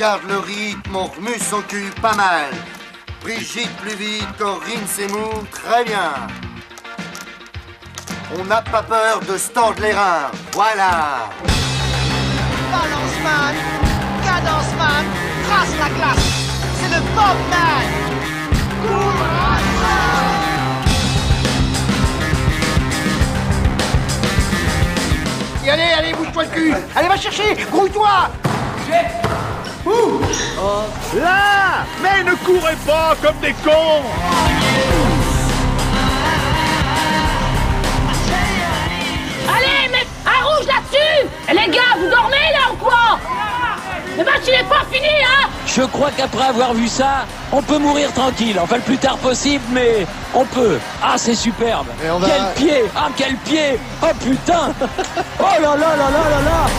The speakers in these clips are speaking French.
garde le rythme, on remue son cul pas mal. Brigitte plus vite, Corinne c'est mou, très bien. On n'a pas peur de se tordre les reins, voilà. Balance man, cadence man, trace la classe, c'est le Bob man. Et allez, bouge-toi le cul. Allez, va chercher, grouille-toi. Où? Là. Mais ne courez pas comme des cons. Allez, mets un rouge là-dessus. Et les gars, vous dormez là ou quoi? Le match il est pas fini, hein? Je crois qu'après avoir vu ça, on peut mourir tranquille. Enfin, le plus tard possible, mais on peut. Ah, c'est superbe. Quel pied. Ah, quel pied. Oh, putain. Oh là là là là là là.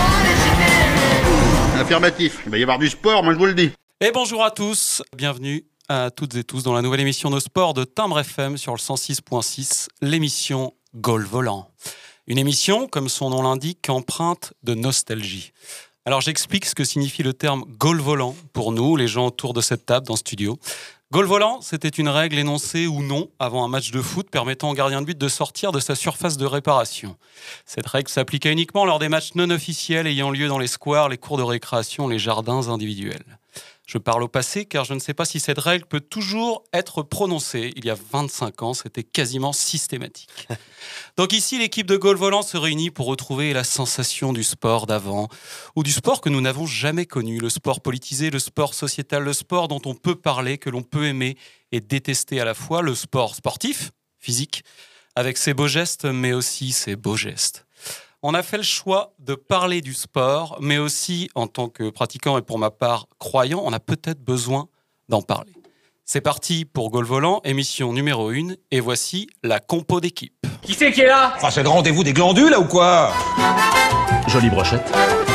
Affirmatif. Il va y avoir du sport, moi je vous le dis. Et bonjour à tous. Bienvenue à toutes et tous dans la nouvelle émission de sport de Timbre FM sur le 106.6, l'émission Goal Volant. Une émission, comme son nom l'indique, empreinte de nostalgie. Alors j'explique ce que signifie le terme goal volant pour nous, les gens autour de cette table dans le studio. Goal volant, c'était une règle énoncée ou non avant un match de foot permettant au gardien de but de sortir de sa surface de réparation. Cette règle s'appliquait uniquement lors des matchs non officiels ayant lieu dans les squares, les cours de récréation, les jardins individuels. Je parle au passé car je ne sais pas si cette règle peut toujours être prononcée. Il y a 25 ans, c'était quasiment systématique. Donc ici, l'équipe de Goal Volant se réunit pour retrouver la sensation du sport d'avant, ou du sport que nous n'avons jamais connu, le sport politisé, le sport sociétal, le sport dont on peut parler, que l'on peut aimer et détester à la fois, le sport sportif, physique, avec ses beaux gestes, mais aussi ses beaux gestes. On a fait le choix de parler du sport, mais aussi, en tant que pratiquant et pour ma part croyant, on a peut-être besoin d'en parler. C'est parti pour Goal Volant, émission numéro 1, et voici la compo d'équipe. Qui c'est qui est là? Enfin, c'est le rendez-vous des glandules, là, ou quoi? Jolie brochette.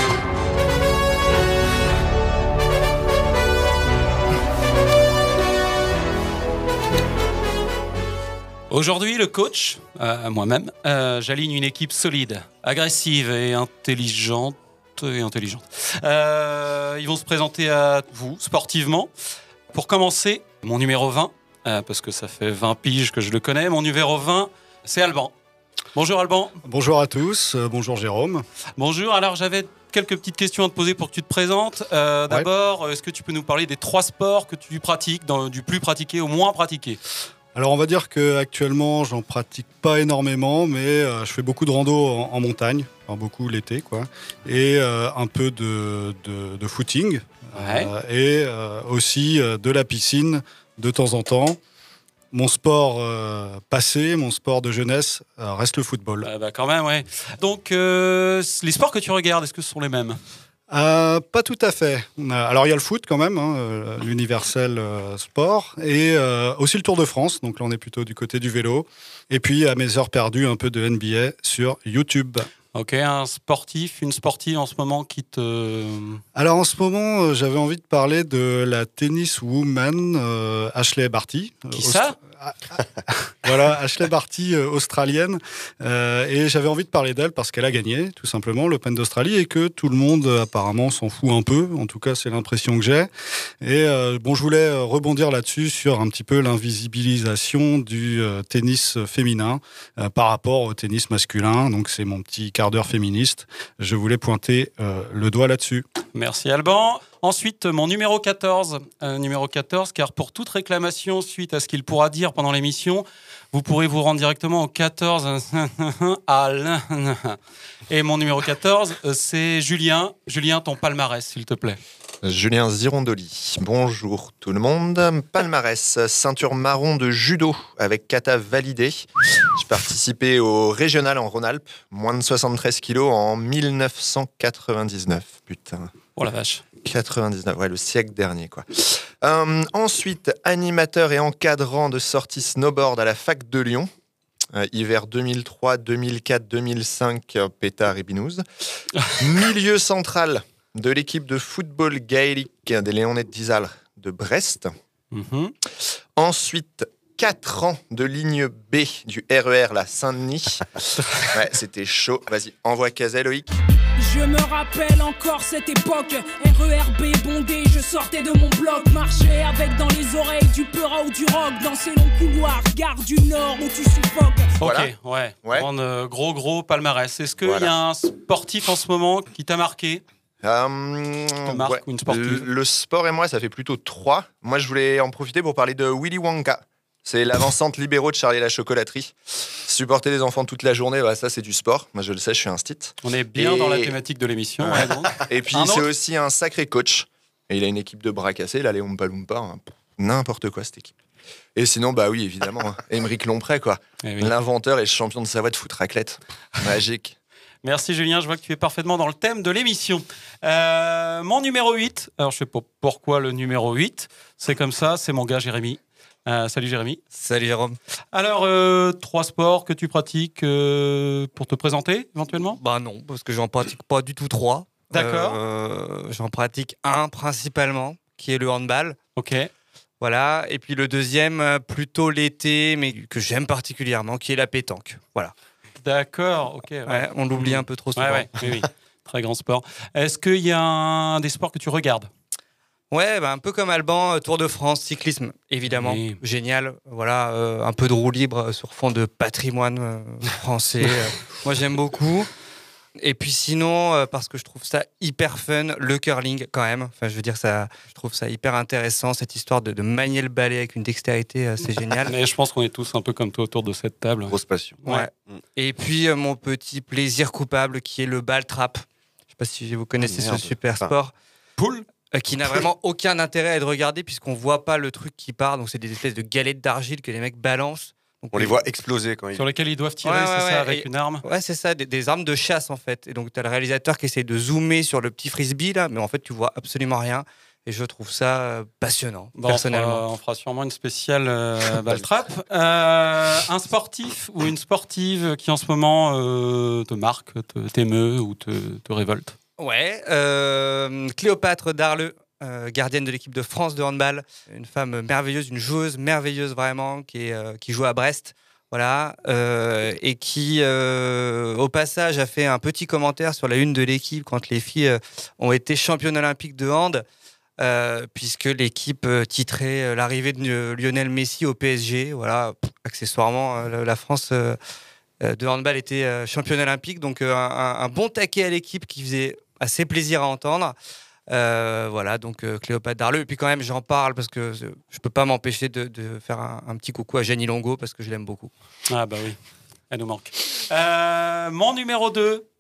Aujourd'hui, le coach, moi-même, j'aligne une équipe solide, agressive et intelligente. Ils vont se présenter à vous, sportivement. Pour commencer, mon numéro 20, parce que ça fait 20 piges que je le connais, mon numéro 20, c'est Alban. Bonjour Alban. Bonjour à tous, bonjour Jérôme. Bonjour, alors j'avais quelques petites questions à te poser pour que tu te présentes. D'abord, est-ce que tu peux nous parler des 3 sports que tu pratiques, du plus pratiqué au moins pratiqué ? Alors on va dire qu'actuellement j'en pratique pas énormément, mais je fais beaucoup de rando en montagne, enfin beaucoup l'été quoi, et un peu de footing, ouais. Et aussi de la piscine de temps en temps. Mon sport passé, mon sport de jeunesse reste le football. Quand même, ouais. Donc les sports que tu regardes, est-ce que ce sont les mêmes ? Pas tout à fait. Alors il y a le foot quand même, l'universel sport, et aussi le Tour de France, donc là on est plutôt du côté du vélo, et puis à mes heures perdues un peu de NBA sur YouTube. Ok, une sportive en ce moment qui te... Alors en ce moment, j'avais envie de parler de la tennis woman Ashley Barty. Qui ça ? Voilà, Ashley Barty, australienne. Et j'avais envie de parler d'elle parce qu'elle a gagné, tout simplement, l'Open d'Australie et que tout le monde, apparemment, s'en fout un peu. En tout cas, c'est l'impression que j'ai. Et je voulais rebondir là-dessus sur un petit peu l'invisibilisation du tennis féminin par rapport au tennis masculin. Donc, c'est mon petit quart d'heure féministe. Je voulais pointer le doigt là-dessus. Merci Alban. Ensuite, mon numéro 14, car pour toute réclamation suite à ce qu'il pourra dire pendant l'émission, vous pourrez vous rendre directement au 14 à l'un. Et mon numéro 14, c'est Julien. Julien, ton palmarès, s'il te plaît. Julien Zirondoli. Bonjour tout le monde. Palmarès, ceinture marron de judo avec kata validé. J'ai participé au régional en Rhône-Alpes, moins de 73 kilos en 1999. Putain. Oh la vache. 99, ouais, le siècle dernier, quoi. Ensuite, animateur et encadrant de sorties snowboard à la fac de Lyon. Hiver 2003, 2004, 2005, pétard et binouze. Milieu central de l'équipe de football gaélique des Léonettes d'Isal de Brest. Mm-hmm. Ensuite, 4 ans de ligne B du RER la Saint-Denis. Ouais, c'était chaud. Vas-y, envoie Cazet, Loïc. Je Je me rappelle encore cette époque, RERB bondé, je sortais de mon bloc, marchais avec dans les oreilles du peura ou du rock, dans ces longs couloirs, gare du Nord où tu suffoques. Voilà. Ok, ouais. Gros palmarès. Est-ce qu'il y a un sportif en ce moment qui t'a marqué? Marque ou une sportive? Le sport et moi, ça fait plutôt 3. Moi, je voulais en profiter pour parler de Willy Wonka. C'est l'avant-centre libéraux de Charlie et la chocolaterie. Supporter les enfants toute la journée, ça c'est du sport. Moi je le sais, je suis un stit. On est bien dans la thématique de l'émission. Ouais, donc. Et puis c'est aussi un sacré coach. Et il a une équipe de bras cassés, là les Oompa Loompa, n'importe quoi cette équipe. Et sinon, oui, évidemment, Émeric Lompré, quoi. Oui. L'inventeur et le champion de Savoie de foot raclette. Magique. Merci Julien, je vois que tu es parfaitement dans le thème de l'émission. Mon numéro 8, alors je sais pas pourquoi le numéro 8, c'est comme ça, c'est mon gars Jérémy. Salut Jérémy. Salut Jérôme. Alors, 3 sports que tu pratiques pour te présenter éventuellement? Non, parce que j'en pratique pas du tout 3. D'accord. J'en pratique un principalement, qui est le handball. Ok. Voilà, et puis le deuxième, plutôt l'été, mais que j'aime particulièrement, qui est la pétanque. Voilà. D'accord, ok. Ouais, on l'oublie un peu trop souvent. Oui. Très grand sport. Est-ce qu'il y a des sports que tu regardes? Ouais, un peu comme Alban, Tour de France, cyclisme, évidemment. Oui. Génial. Voilà, un peu de roue libre sur fond de patrimoine français. Moi, j'aime beaucoup. Et puis sinon, parce que je trouve ça hyper fun, le curling quand même. Enfin, je veux dire, je trouve ça hyper intéressant, cette histoire de manier le balai avec une dextérité, c'est génial. Mais je pense qu'on est tous un peu comme toi autour de cette table. Grosse passion. Ouais. Et puis, mon petit plaisir coupable qui est le ball trap. Je sais pas si vous connaissez ce super sport. Poule qui n'a vraiment aucun intérêt à être regardé puisqu'on voit pas le truc qui part. Donc, c'est des espèces de galettes d'argile que les mecs balancent. Donc, on les voit exploser quand ils... Sur lesquels ils doivent tirer, ça, avec une arme? Ouais, c'est ça, des armes de chasse en fait. Et donc, tu as le réalisateur qui essaie de zoomer sur le petit frisbee là, mais en fait, tu vois absolument rien. Et je trouve ça passionnant, personnellement. On fera sûrement une spéciale ball trap. Un sportif ou une sportive qui en ce moment te marque, t'émeut ou te révolte? Ouais, Cléopâtre Darleux. Gardienne de l'équipe de France de handball, une femme merveilleuse, une joueuse merveilleuse vraiment, qui joue à Brest, voilà, et qui, au passage, a fait un petit commentaire sur la une de l'équipe quand les filles ont été championnes olympiques de hand, puisque l'équipe titrait l'arrivée de Lionel Messi au PSG, voilà, accessoirement, la France de handball était championne olympique, donc un bon taquet à l'équipe qui faisait assez plaisir à entendre. Voilà, donc Cléopâtre Darleux. Et puis quand même, j'en parle parce que je peux pas m'empêcher de faire un petit coucou à Jenny Longo parce que je l'aime beaucoup. Ah bah oui, elle nous manque. Mon numéro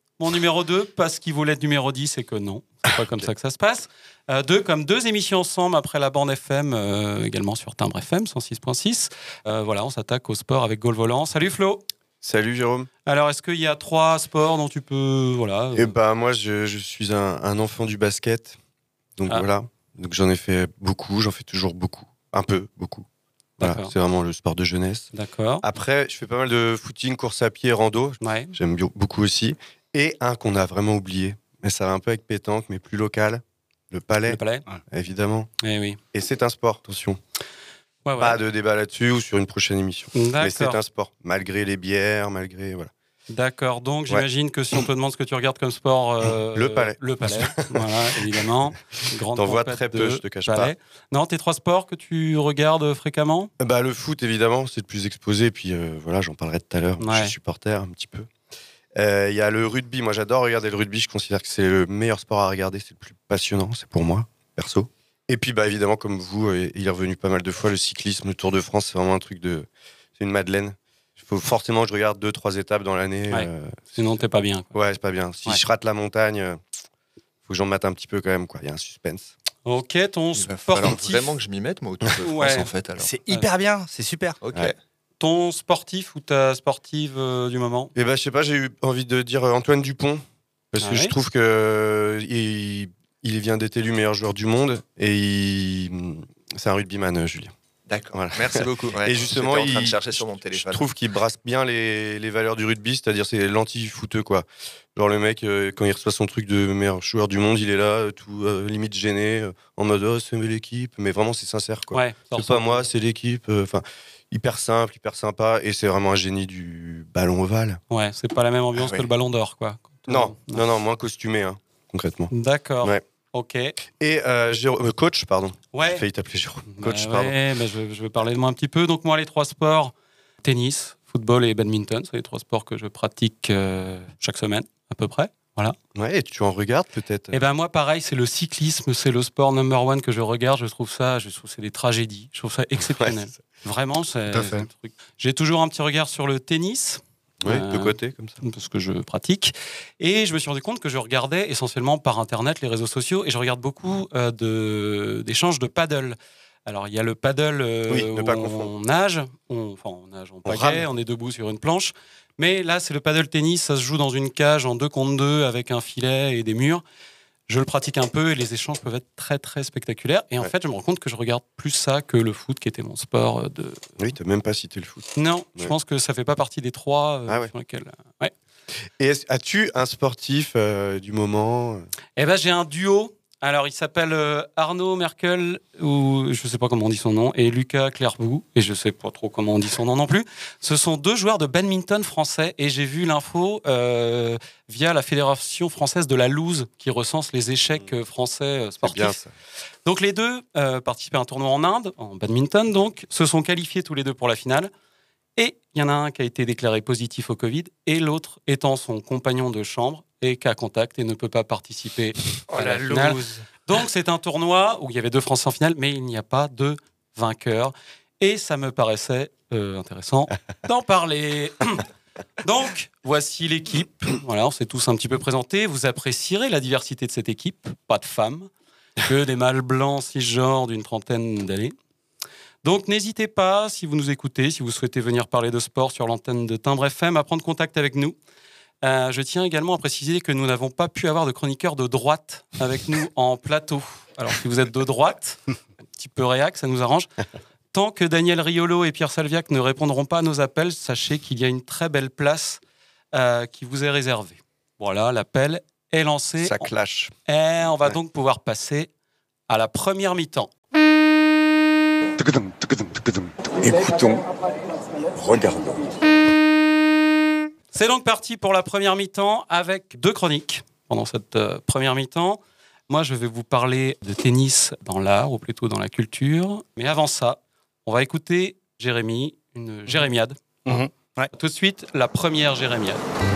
2, parce qu'il voulait être numéro 10 et que non, c'est pas comme ça que ça se passe. Comme 2 émissions ensemble après la bande FM, également sur Timbre FM 106.6. Voilà, on s'attaque au sport avec Goal Volant. Salut Flo. Salut Jérôme. Alors, est-ce qu'il y a 3 sports dont tu peux... Voilà, moi, je suis un enfant du basket. Donc voilà. Donc j'en ai fait beaucoup, j'en fais toujours beaucoup. Un peu, beaucoup. Voilà, c'est vraiment le sport de jeunesse. D'accord. Après, je fais pas mal de footing, course à pied, rando. Ouais. J'aime beaucoup aussi. Et un qu'on a vraiment oublié, mais ça va un peu avec pétanque, mais plus local. Le palais. Le palais. Évidemment. Eh oui. Et c'est un sport, attention. Ouais. Pas de débat là-dessus ou sur une prochaine émission. D'accord. Mais c'est un sport, malgré les bières, malgré... Voilà. D'accord, donc j'imagine que si on te demande ce que tu regardes comme sport... le palais. Le palais, voilà, évidemment. T'en vois très peu, je te cache pas. Non, tes 3 sports que tu regardes fréquemment? Le foot, évidemment, c'est le plus exposé. Puis voilà, j'en parlerai tout à l'heure. Je suis supporter un petit peu. Il y a le rugby. Moi, j'adore regarder le rugby. Je considère que c'est le meilleur sport à regarder. C'est le plus passionnant, c'est pour moi, perso. Et puis, évidemment, comme vous, il est revenu pas mal de fois, le cyclisme, le Tour de France, c'est vraiment un truc de... C'est une madeleine. Il faut forcément que je regarde 2-3 étapes dans l'année. Ouais. Sinon, t'es pas bien. Ouais, c'est pas bien. Si je rate la montagne, faut que j'en mate un petit peu quand même. Il y a un suspense. Ok, ton sportif... Il va vraiment que je m'y mette, moi, au Tour de France, en fait. Alors. C'est hyper bien, c'est super. Ok. Ouais. Ton sportif ou ta sportive du moment? Je sais pas, j'ai eu envie de dire Antoine Dupont. Parce que je trouve que... Il vient d'être élu meilleur joueur du monde et c'est un rugbyman, Julien. D'accord, voilà. Merci beaucoup. Ouais, et justement, j'étais en train de chercher sur mon téléphone. Je trouve qu'il brasse bien les valeurs du rugby, c'est-à-dire c'est l'anti-footeux, quoi. Genre le mec, quand il reçoit son truc de meilleur joueur du monde, il est là, tout limite gêné, en mode c'est l'équipe, mais vraiment c'est sincère, quoi. Ouais, c'est pas moi, c'est l'équipe. Hyper simple, hyper sympa, et c'est vraiment un génie du ballon ovale. Ouais, c'est pas la même ambiance que le ballon d'or, quoi. Non, moins costumé, hein, concrètement. D'accord. Ouais. Ok. Et coach, pardon. Ouais. J'ai failli t'appeler Jérôme. Coach, ouais, pardon. Mais je vais parler de moi un petit peu. Donc moi, les 3 sports, tennis, football et badminton, c'est les 3 sports que je pratique chaque semaine, à peu près. Voilà. Ouais, et tu en regardes peut-être? Eh ben moi, pareil, c'est le cyclisme, c'est le sport number 1 que je regarde. Je trouve c'est des tragédies. Je trouve ça exceptionnel. Ouais, vraiment, c'est un truc. J'ai toujours un petit regard sur le tennis. Oui, de côté, comme ça. Parce que je pratique. Et je me suis rendu compte que je regardais essentiellement par Internet, les réseaux sociaux, et je regarde beaucoup d'échanges de paddle. Alors, il y a le paddle où on nage, on pagaie, on est debout sur une planche. Mais là, c'est le paddle tennis, ça se joue dans une cage en 2 contre 2 avec un filet et des murs. Je le pratique un peu et les échanges peuvent être très, très spectaculaires. Et en fait, je me rends compte que je regarde plus ça que le foot, qui était mon sport de... Oui, tu n'as même pas cité le foot. Non, je pense que ça ne fait pas partie des 3 sur lesquels... Ouais. Et as-tu un sportif du moment? Eh ben, j'ai un duo. Alors, il s'appelle Arnaud Merkel, ou je ne sais pas comment on dit son nom, et Lucas Clairbout, et je ne sais pas trop comment on dit son nom non plus. Ce sont 2 joueurs de badminton français, et j'ai vu l'info via la Fédération française de la loose, qui recense les échecs français sportifs. C'est bien, ça. Donc, les 2 participaient à un tournoi en Inde, en badminton, donc, se sont qualifiés tous les 2 pour la finale. Et il y en a un qui a été déclaré positif au Covid, et l'autre étant son compagnon de chambre, et cas contact et ne peut pas participer à la finale. Donc c'est un tournoi où il y avait 2 Français en finale, mais il n'y a pas de vainqueur. Et ça me paraissait intéressant d'en parler. Donc voici l'équipe. Voilà, on s'est tous un petit peu présentés. Vous apprécierez la diversité de cette équipe. Pas de femmes, que des mâles blancs cisgenres d'une 30aine d'années. Donc n'hésitez pas, si vous nous écoutez, si vous souhaitez venir parler de sport sur l'antenne de Timbre FM, à prendre contact avec nous. Je tiens également à préciser que nous n'avons pas pu avoir de chroniqueur de droite avec nous en plateau. Alors si vous êtes de droite, un petit peu réac, ça nous arrange. Tant que Daniel Riolo et Pierre Salviac ne répondront pas à nos appels, sachez qu'il y a une très belle place qui vous est réservée. Voilà, l'appel est lancé. Ça clash. Et on va donc pouvoir passer à la première mi-temps. Écoutons, regardons. C'est donc parti pour la première mi-temps avec 2 chroniques pendant cette première mi-temps. Moi, je vais vous parler de tennis dans l'art, ou plutôt dans la culture. Mais avant ça, on va écouter Jérémy, une jérémiade. Ouais. Tout de suite, la première jérémiade.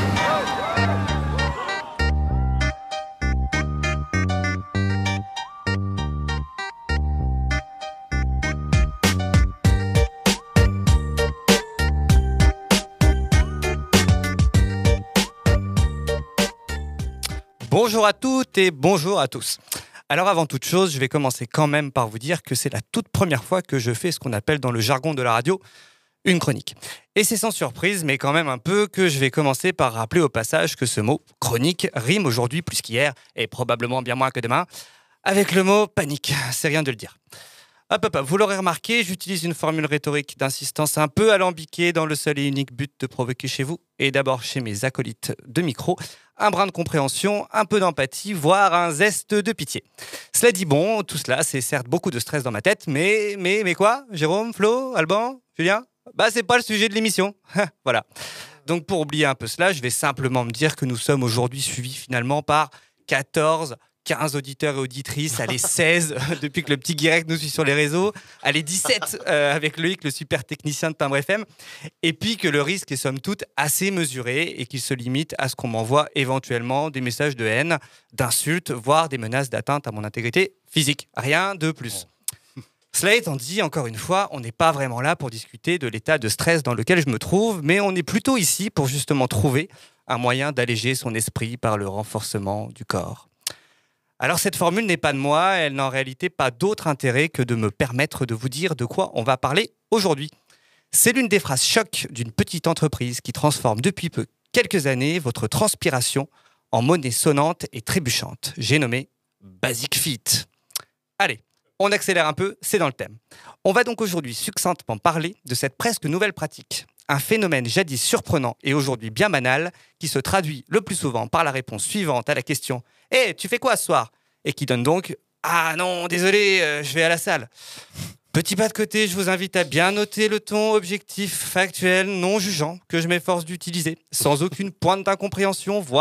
Bonjour à toutes et bonjour à tous. Alors avant toute chose, je vais commencer quand même par vous dire que c'est la toute première fois que je fais ce qu'on appelle dans le jargon de la radio une chronique. Et c'est sans surprise, mais quand même un peu, que je vais commencer par rappeler au passage que ce mot « chronique » rime aujourd'hui plus qu'hier, et probablement bien moins que demain, avec le mot « panique ». C'est rien de le dire. Hop, vous l'aurez remarqué, j'utilise une formule rhétorique d'insistance un peu alambiquée dans le seul et unique but de provoquer chez vous, et d'abord chez mes acolytes de micro, un brin de compréhension, un peu d'empathie, voire un zeste de pitié. Cela dit, bon, tout cela, c'est certes beaucoup de stress dans ma tête, mais quoi? Jérôme, Flo, Alban, Julien? Bah, c'est pas le sujet de l'émission. Voilà. Donc, pour oublier un peu cela, je vais simplement me dire que nous sommes aujourd'hui suivis finalement par 15 auditeurs et auditrices, allez 16 depuis que le petit Guirec nous suit sur les réseaux, allez 17 avec Loïc, le super technicien de Timbre FM, et puis que le risque est somme toute assez mesuré et qu'il se limite à ce qu'on m'envoie éventuellement des messages de haine, d'insultes, voire des menaces d'atteinte à mon intégrité physique. Rien de plus. Cela étant dit, encore une fois, on n'est pas vraiment là pour discuter de l'état de stress dans lequel je me trouve, mais on est plutôt ici pour justement trouver un moyen d'alléger son esprit par le renforcement du corps. Alors cette formule n'est pas de moi, elle n'a en réalité pas d'autre intérêt que de me permettre de vous dire de quoi on va parler aujourd'hui. C'est l'une des phrases choc d'une petite entreprise qui transforme depuis peu quelques années votre transpiration en monnaie sonnante et trébuchante. J'ai nommé Basic Fit. Allez, on accélère un peu, c'est dans le thème. On va donc aujourd'hui succinctement parler de cette presque nouvelle pratique. Un phénomène jadis surprenant et aujourd'hui bien banal qui se traduit le plus souvent par la réponse suivante à la question « Hey, tu fais quoi ce soir ?» et qui donne donc « Ah non, désolé, je vais à la salle ». Petit pas de côté, je vous invite à bien noter le ton objectif, factuel, non jugeant que je m'efforce d'utiliser, sans aucune pointe d'incompréhension, voire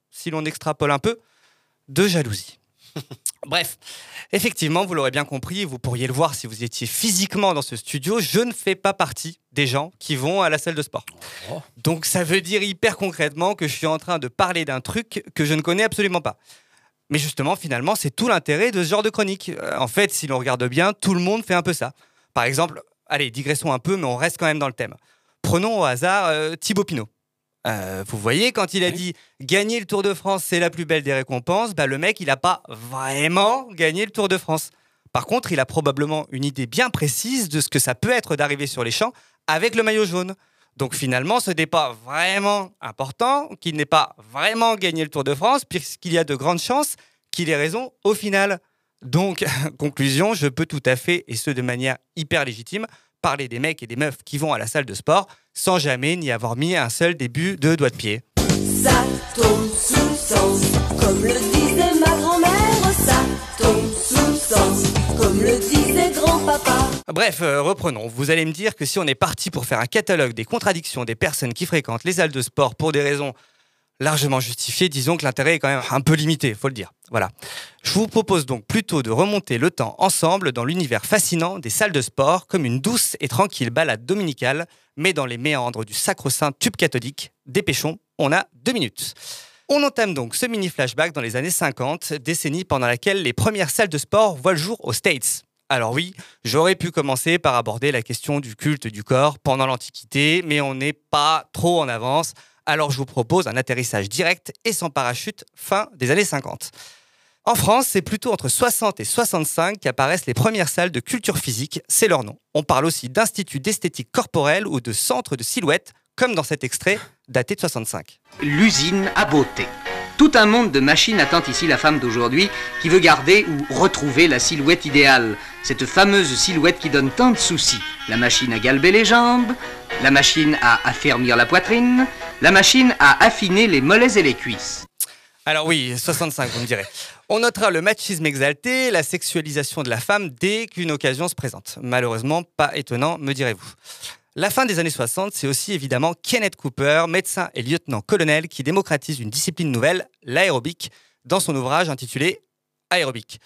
si l'on extrapole un peu, de jalousie. Bref, effectivement, vous l'aurez bien compris, vous pourriez le voir si vous étiez physiquement dans ce studio, je ne fais pas partie des gens qui vont à la salle de sport. Donc ça veut dire hyper concrètement que je suis en train de parler d'un truc que je ne connais absolument pas. Mais justement, finalement, c'est tout l'intérêt de ce genre de chronique. En fait, si l'on regarde bien, tout le monde fait un peu ça. Par exemple, allez, digressons un peu, mais on reste quand même dans le thème. Prenons au hasard Thibaut Pinot. Vous voyez, quand il a dit « gagner le Tour de France, c'est la plus belle des récompenses », le mec, il n'a pas vraiment gagné le Tour de France. Par contre, il a probablement une idée bien précise de ce que ça peut être d'arriver sur les champs avec le maillot jaune. Donc finalement, ce n'est pas vraiment important qu'il n'ait pas vraiment gagné le Tour de France, puisqu'il y a de grandes chances qu'il ait raison au final. Donc, conclusion, je peux tout à fait, et ce de manière hyper légitime, parler des mecs et des meufs qui vont à la salle de sport sans jamais n'y avoir mis un seul début de doigt de pied. Ça tombe sous sens, comme le disait ma grand-mère, ça tombe sous sens, comme le disait grand-papa. Bref, reprenons. Vous allez me dire que si on est parti pour faire un catalogue des contradictions des personnes qui fréquentent les salles de sport pour des raisons largement justifiées, disons que l'intérêt est quand même un peu limité, faut le dire. Voilà. Je vous propose donc plutôt de remonter le temps ensemble dans l'univers fascinant des salles de sport, comme une douce et tranquille balade dominicale, mais dans les méandres du sacro-saint tube cathodique. Dépêchons, on a 2 minutes. On entame donc ce mini-flashback dans les années 50, décennie pendant laquelle les premières salles de sport voient le jour aux States. Alors oui, j'aurais pu commencer par aborder la question du culte du corps pendant l'Antiquité, mais on n'est pas trop en avance, alors je vous propose un atterrissage direct et sans parachute fin des années 50. En France, c'est plutôt entre 60 et 65 qu'apparaissent les premières salles de culture physique, c'est leur nom. On parle aussi d'instituts d'esthétique corporelle ou de centres de silhouette, comme dans cet extrait daté de 65. L'usine à beauté. Tout un monde de machines attend ici la femme d'aujourd'hui qui veut garder ou retrouver la silhouette idéale. Cette fameuse silhouette qui donne tant de soucis. La machine à galber les jambes, la machine à affermir la poitrine, la machine à affiner les mollets et les cuisses. Alors oui, 65, vous me direz. On notera le machisme exalté, la sexualisation de la femme dès qu'une occasion se présente. Malheureusement, pas étonnant, me direz-vous. La fin des années 60, c'est aussi évidemment Kenneth Cooper, médecin et lieutenant-colonel, qui démocratise une discipline nouvelle, l'aérobic, dans son ouvrage intitulé Aérobic.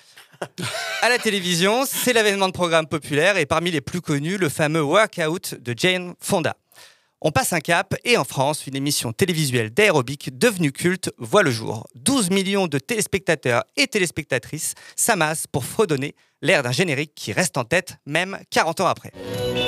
À la télévision, c'est l'avènement de programmes populaires et parmi les plus connus, le fameux Workout de Jane Fonda. On passe un cap et en France, une émission télévisuelle d'aérobic devenue culte voit le jour. 12 millions de téléspectateurs et téléspectatrices s'amassent pour fredonner l'air d'un générique qui reste en tête même 40 ans après.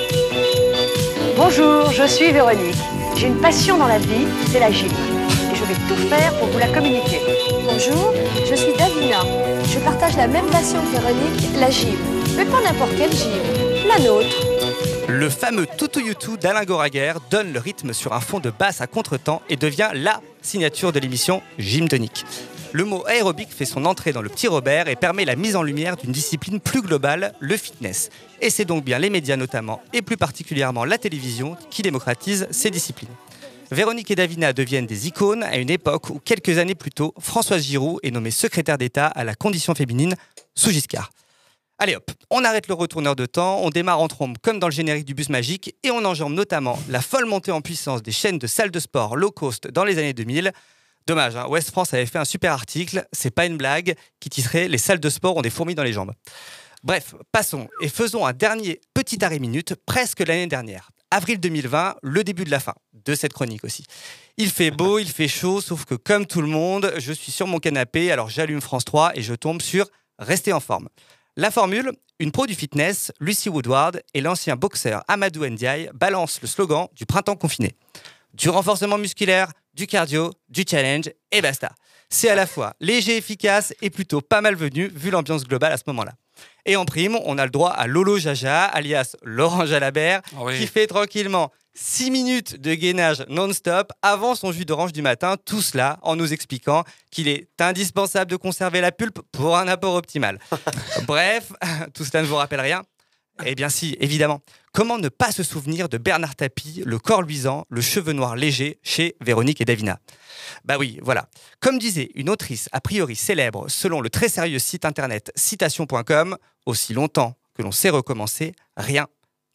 Bonjour, je suis Véronique. J'ai une passion dans la vie, c'est la gym. Et je vais tout faire pour vous la communiquer. Bonjour, je suis Davina. Je partage la même passion que Véronique, la gym. Mais pas n'importe quelle gym, la nôtre. Le fameux Tutu Yutu d'Alain Goraguer donne le rythme sur un fond de basse à contretemps et devient la signature de l'émission Gym Tonic. Le mot aérobic fait son entrée dans le Petit Robert et permet la mise en lumière d'une discipline plus globale, le fitness. Et c'est donc bien les médias notamment, et plus particulièrement la télévision, qui démocratisent ces disciplines. Véronique et Davina deviennent des icônes à une époque où, quelques années plus tôt, Françoise Giroud est nommée secrétaire d'État à la condition féminine sous Giscard. Allez hop, on arrête le retourneur de temps, on démarre en trombe comme dans le générique du bus magique et on enjambe notamment la folle montée en puissance des chaînes de salles de sport low cost dans les années 2000. Dommage, hein, Ouest France avait fait un super article, c'est pas une blague, qui titrait « Les salles de sport ont des fourmis dans les jambes ». Bref, passons et faisons un dernier petit arrêt minute, presque l'année dernière. Avril 2020, le début de la fin, de cette chronique aussi. Il fait beau, il fait chaud, sauf que comme tout le monde, je suis sur mon canapé, alors j'allume France 3 et je tombe sur « Rester en forme ». La formule, une pro du fitness, Lucy Woodward et l'ancien boxeur Amadou Ndiaye balancent le slogan du printemps confiné. Du renforcement musculaire, du cardio, du challenge et basta. C'est à la fois léger, efficace et plutôt pas malvenu vu l'ambiance globale à ce moment-là. Et en prime, on a le droit à Lolo Jaja, alias Laurent Jalabert, qui fait tranquillement 6 minutes de gainage non-stop avant son jus d'orange du matin, tout cela en nous expliquant qu'il est indispensable de conserver la pulpe pour un apport optimal. Bref, tout cela ne vous rappelle rien ? Eh bien si, évidemment. Comment ne pas se souvenir de Bernard Tapie, le corps luisant, le cheveu noir léger chez Véronique et Davina ? Bah oui, voilà. Comme disait une autrice a priori célèbre selon le très sérieux site internet citation.com, aussi longtemps que l'on sait recommencer, rien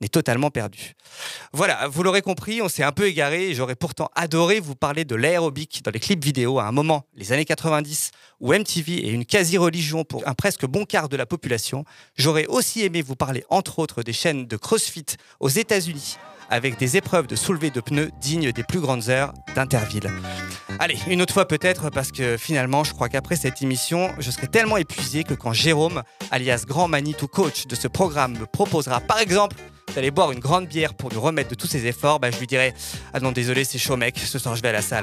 n'est totalement perdu. Voilà, vous l'aurez compris, on s'est un peu égaré et j'aurais pourtant adoré vous parler de l'aérobic dans les clips vidéo à un moment, les années 90, où MTV est une quasi-religion pour un presque bon quart de la population. J'aurais aussi aimé vous parler entre autres des chaînes de CrossFit aux États-Unis, avec des épreuves de soulevé de pneus dignes des plus grandes heures d'Interville. Allez, une autre fois peut-être, parce que finalement, je crois qu'après cette émission, je serai tellement épuisé que quand Jérôme, alias Grand Manitou Coach de ce programme, me proposera par exemple d'aller boire une grande bière pour nous remettre de tous ses efforts, je lui dirai « Ah non, désolé, c'est chaud mec, ce soir je vais à la salle. »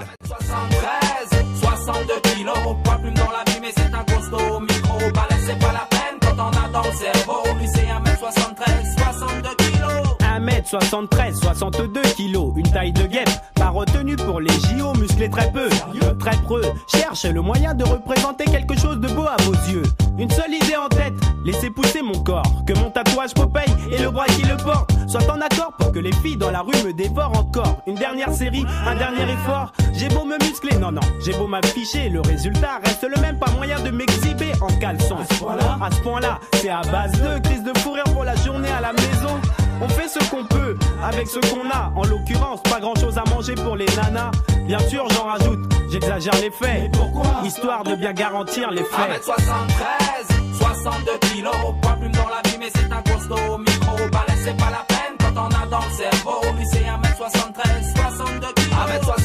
73, 62 kilos, poids plume dans la vie, mais c'est un costaud. Micro, balai, c'est pas la peine quand on a dans le cerveau. Lui, c'est 1m73, 62 kilos. 1m73, 62 kilos, une taille de guêpe, pas retenue pour les JO, musclé très peu, très preux, cherche le moyen de représenter quelque chose de beau à vos yeux. Une seule idée en tête, laissez pousser mon corps, que mon tatouage Popeye et le bras qui le porte soient en accord pour que les filles dans la rue me dévorent encore. Une dernière série, un dernier effort, j'ai beau me muscler, non, j'ai beau m'afficher, le résultat reste le même, pas moyen de m'exhiber en caleçon. À ce point-là, c'est à base de crise de fou rire pour la journée à la maison. On fait ce qu'on peut, avec ce qu'on a. En l'occurrence, pas grand chose à manger pour les nanas. Bien sûr, j'en rajoute, j'exagère les faits. Mais pourquoi ? Histoire de bien garantir les faits. 1m73, 62 kilos, poids plume dans la vie, mais c'est un costaud. Micro, balai, c'est pas la peine quand on a dans le cerveau. Lui, c'est 1m73, 62 kilos.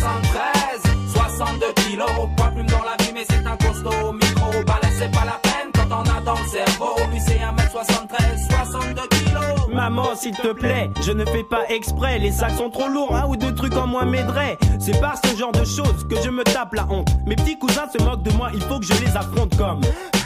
1m73, 62 kilos, poids plume dans la vie, mais c'est un costaud. Micro, balai, c'est pas la peine quand on a dans le cerveau. Lui, c'est 1m73, 62 kilos. Maman, s'il te plaît, je ne fais pas exprès. Les sacs sont trop lourds, un ou deux trucs en moins m'aideraient. C'est par ce genre de choses que je me tape la honte. Mes petits cousins se moquent de moi, il faut que je les affronte comme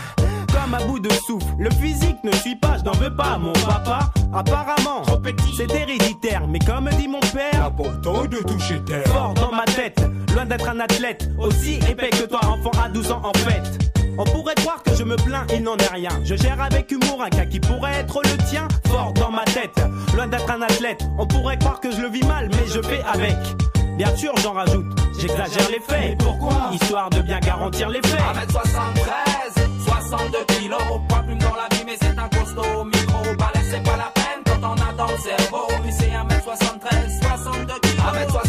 à bout de souffle. Le physique ne suit pas, je n'en veux pas à mon papa. Apparemment, trop petit, c'est héréditaire. Mais comme dit mon père, important de toucher terre. Fort dans ma tête, loin d'être un athlète. Aussi épais que toi, enfant à 12 ans en fait. On pourrait croire que je me plains, il n'en est rien. Je gère avec humour un cas qui pourrait être le tien. Fort dans ma tête, loin d'être un athlète. On pourrait croire que je le vis mal, mais je fais avec. Bien sûr, j'en rajoute, j'exagère les faits. Mais pourquoi ? Histoire de bien garantir les faits. 1m73, 62 kilos, poids plume dans la vie, mais c'est un costaud. Micro, balai, c'est pas la peine quand on a dans le cerveau. Lui, c'est 1m73, 62 kilos.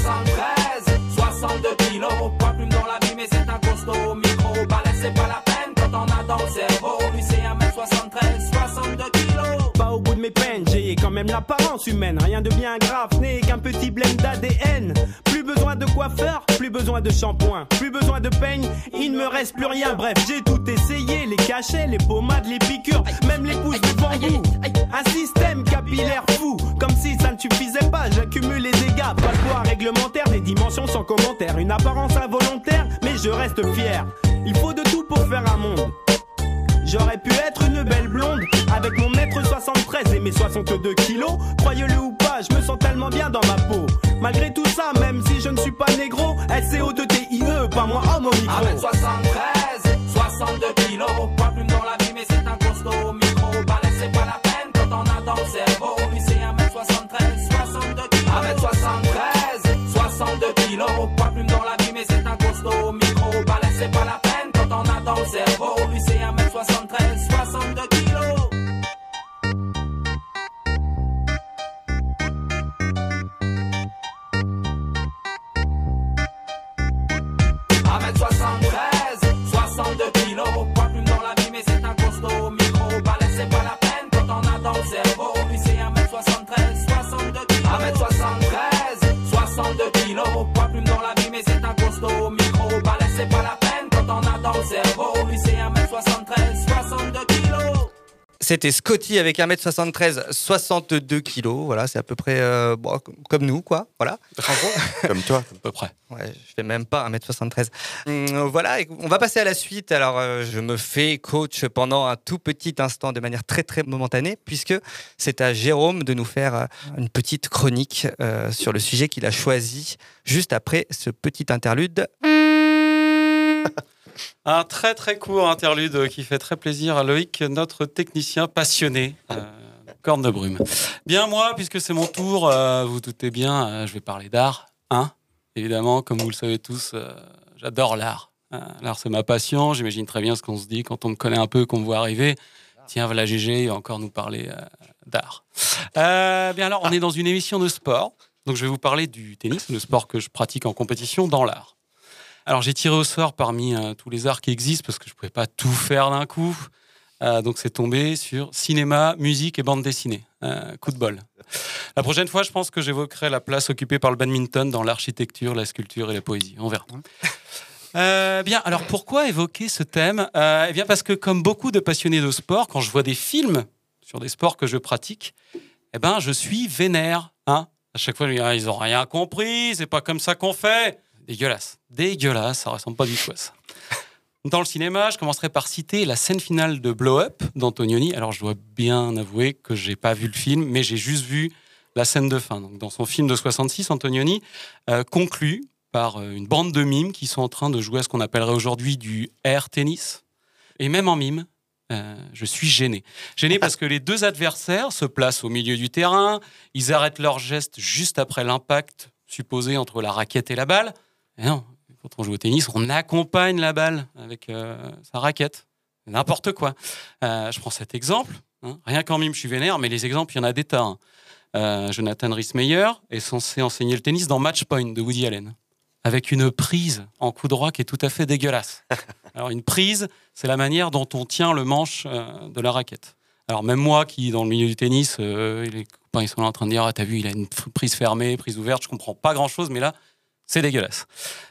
1m73, 62 kilos, poids plume dans la vie, mais c'est un costaud. Micro, balai, c'est pas la peine quand on a dans le cerveau. Lui, c'est 1m73, 62 kilos. Pas au bout de mes peines, j'ai quand même l'apparence humaine. Rien de bien grave, n'est qu'un petit blend d'ADN. Plus besoin de coiffeur, plus besoin de shampoing, plus besoin de peigne, il ne me reste plus rien. Bref, j'ai tout essayé, les cachets, les pommades, les piqûres, même les pousses de bambou. Un système capillaire fou, comme si ça ne suffisait pas, j'accumule les dégâts. Pas de poids réglementaire, des dimensions sans commentaire, une apparence involontaire, mais je reste fier. Il faut de tout pour faire un monde. J'aurais pu être une belle blonde, avec mon mètre 73 et mes 62 kilos. Croyez-le ou pas, je me sens tellement bien dans ma peau. Malgré tout ça, même si je ne suis pas négro, SCO2TIE, pas moi homme au micro. 1m73, 62 kilos, poids plume dans la vie, mais c'est un costaud. Micro, balai, c'est pas la peine quand on a dans le cerveau. Lui, c'est 1m73, 62 kilos. 1m73, 62 kilos, poids plume dans la vie, mais c'est un costaud. Micro, balai, c'est pas la peine quand on a dans le cerveau. Lui, c'est 1m73, 62 kilos. 1m73, 62 kilos, poids plume dans la vie, mais c'est un costaud. Micro, balai, c'est pas la peine quand on a dans le cerveau. Lui, c'est 1m73, 62 kilos. 1m73, 62 kilos, poids plume dans la vie, mais c'est un costaud. Micro, balai, c'est pas la peine quand on a dans le cerveau. Lui, c'est 1m73, 62 kilos. C'était Scotty avec 1m73, 62 kilos. Voilà, c'est à peu près comme nous, quoi. Voilà. Comme toi, à peu près. Ouais, je fais même pas 1m73. Voilà, on va passer à la suite. Alors, je me fais coach pendant un tout petit instant de manière très, très momentanée, puisque c'est à Jérôme de nous faire une petite chronique sur le sujet qu'il a choisi juste après ce petit interlude. Un très très court interlude qui fait très plaisir à Loïc, notre technicien passionné. Corne de brume. Bien moi, puisque c'est mon tour, vous doutez bien, je vais parler d'art. Hein, évidemment, comme vous le savez tous, j'adore l'art. L'art, c'est ma passion. J'imagine très bien ce qu'on se dit quand on me connaît un peu, qu'on me voit arriver. Tiens, voilà GG, il va encore nous parler d'art. Bien alors, on est dans une émission de sport. Donc, je vais vous parler du tennis, le sport que je pratique en compétition dans l'art. Alors, j'ai tiré au sort parmi tous les arts qui existent parce que je ne pouvais pas tout faire d'un coup. Donc, c'est tombé sur cinéma, musique et bande dessinée. Coup de bol. La prochaine fois, je pense que j'évoquerai la place occupée par le badminton dans l'architecture, la sculpture et la poésie. On verra. Bien, alors pourquoi évoquer ce thème ? Eh bien, parce que comme beaucoup de passionnés de sport, quand je vois des films sur des sports que je pratique, eh ben, je suis vénère. Hein ? À chaque fois, ils n'ont rien compris, c'est pas comme ça qu'on fait. Dégueulasse, ça ressemble pas du tout à ça. Dans le cinéma, je commencerai par citer la scène finale de Blow Up d'Antonioni. Alors, je dois bien avouer que j'ai pas vu le film, mais j'ai juste vu la scène de fin. Donc, dans son film de 66, Antonioni conclut par une bande de mimes qui sont en train de jouer à ce qu'on appellerait aujourd'hui du air tennis. Et même en mime, je suis gêné. Gêné parce que les deux adversaires se placent au milieu du terrain, ils arrêtent leur geste juste après l'impact supposé entre la raquette et la balle. Et non, quand on joue au tennis, on accompagne la balle avec sa raquette. N'importe quoi. Je prends cet exemple. Hein. Rien qu'en mime, je suis vénère, mais les exemples, il y en a des tas. Jonathan Rhys-Meyer est censé enseigner le tennis dans Match Point de Woody Allen, avec une prise en coup droit qui est tout à fait dégueulasse. Alors une prise, c'est la manière dont on tient le manche de la raquette. Alors même moi qui, dans le milieu du tennis, les copains ils sont là en train de dire « Ah, t'as vu, il a une prise fermée, prise ouverte, je comprends pas grand-chose, mais là, c'est dégueulasse. »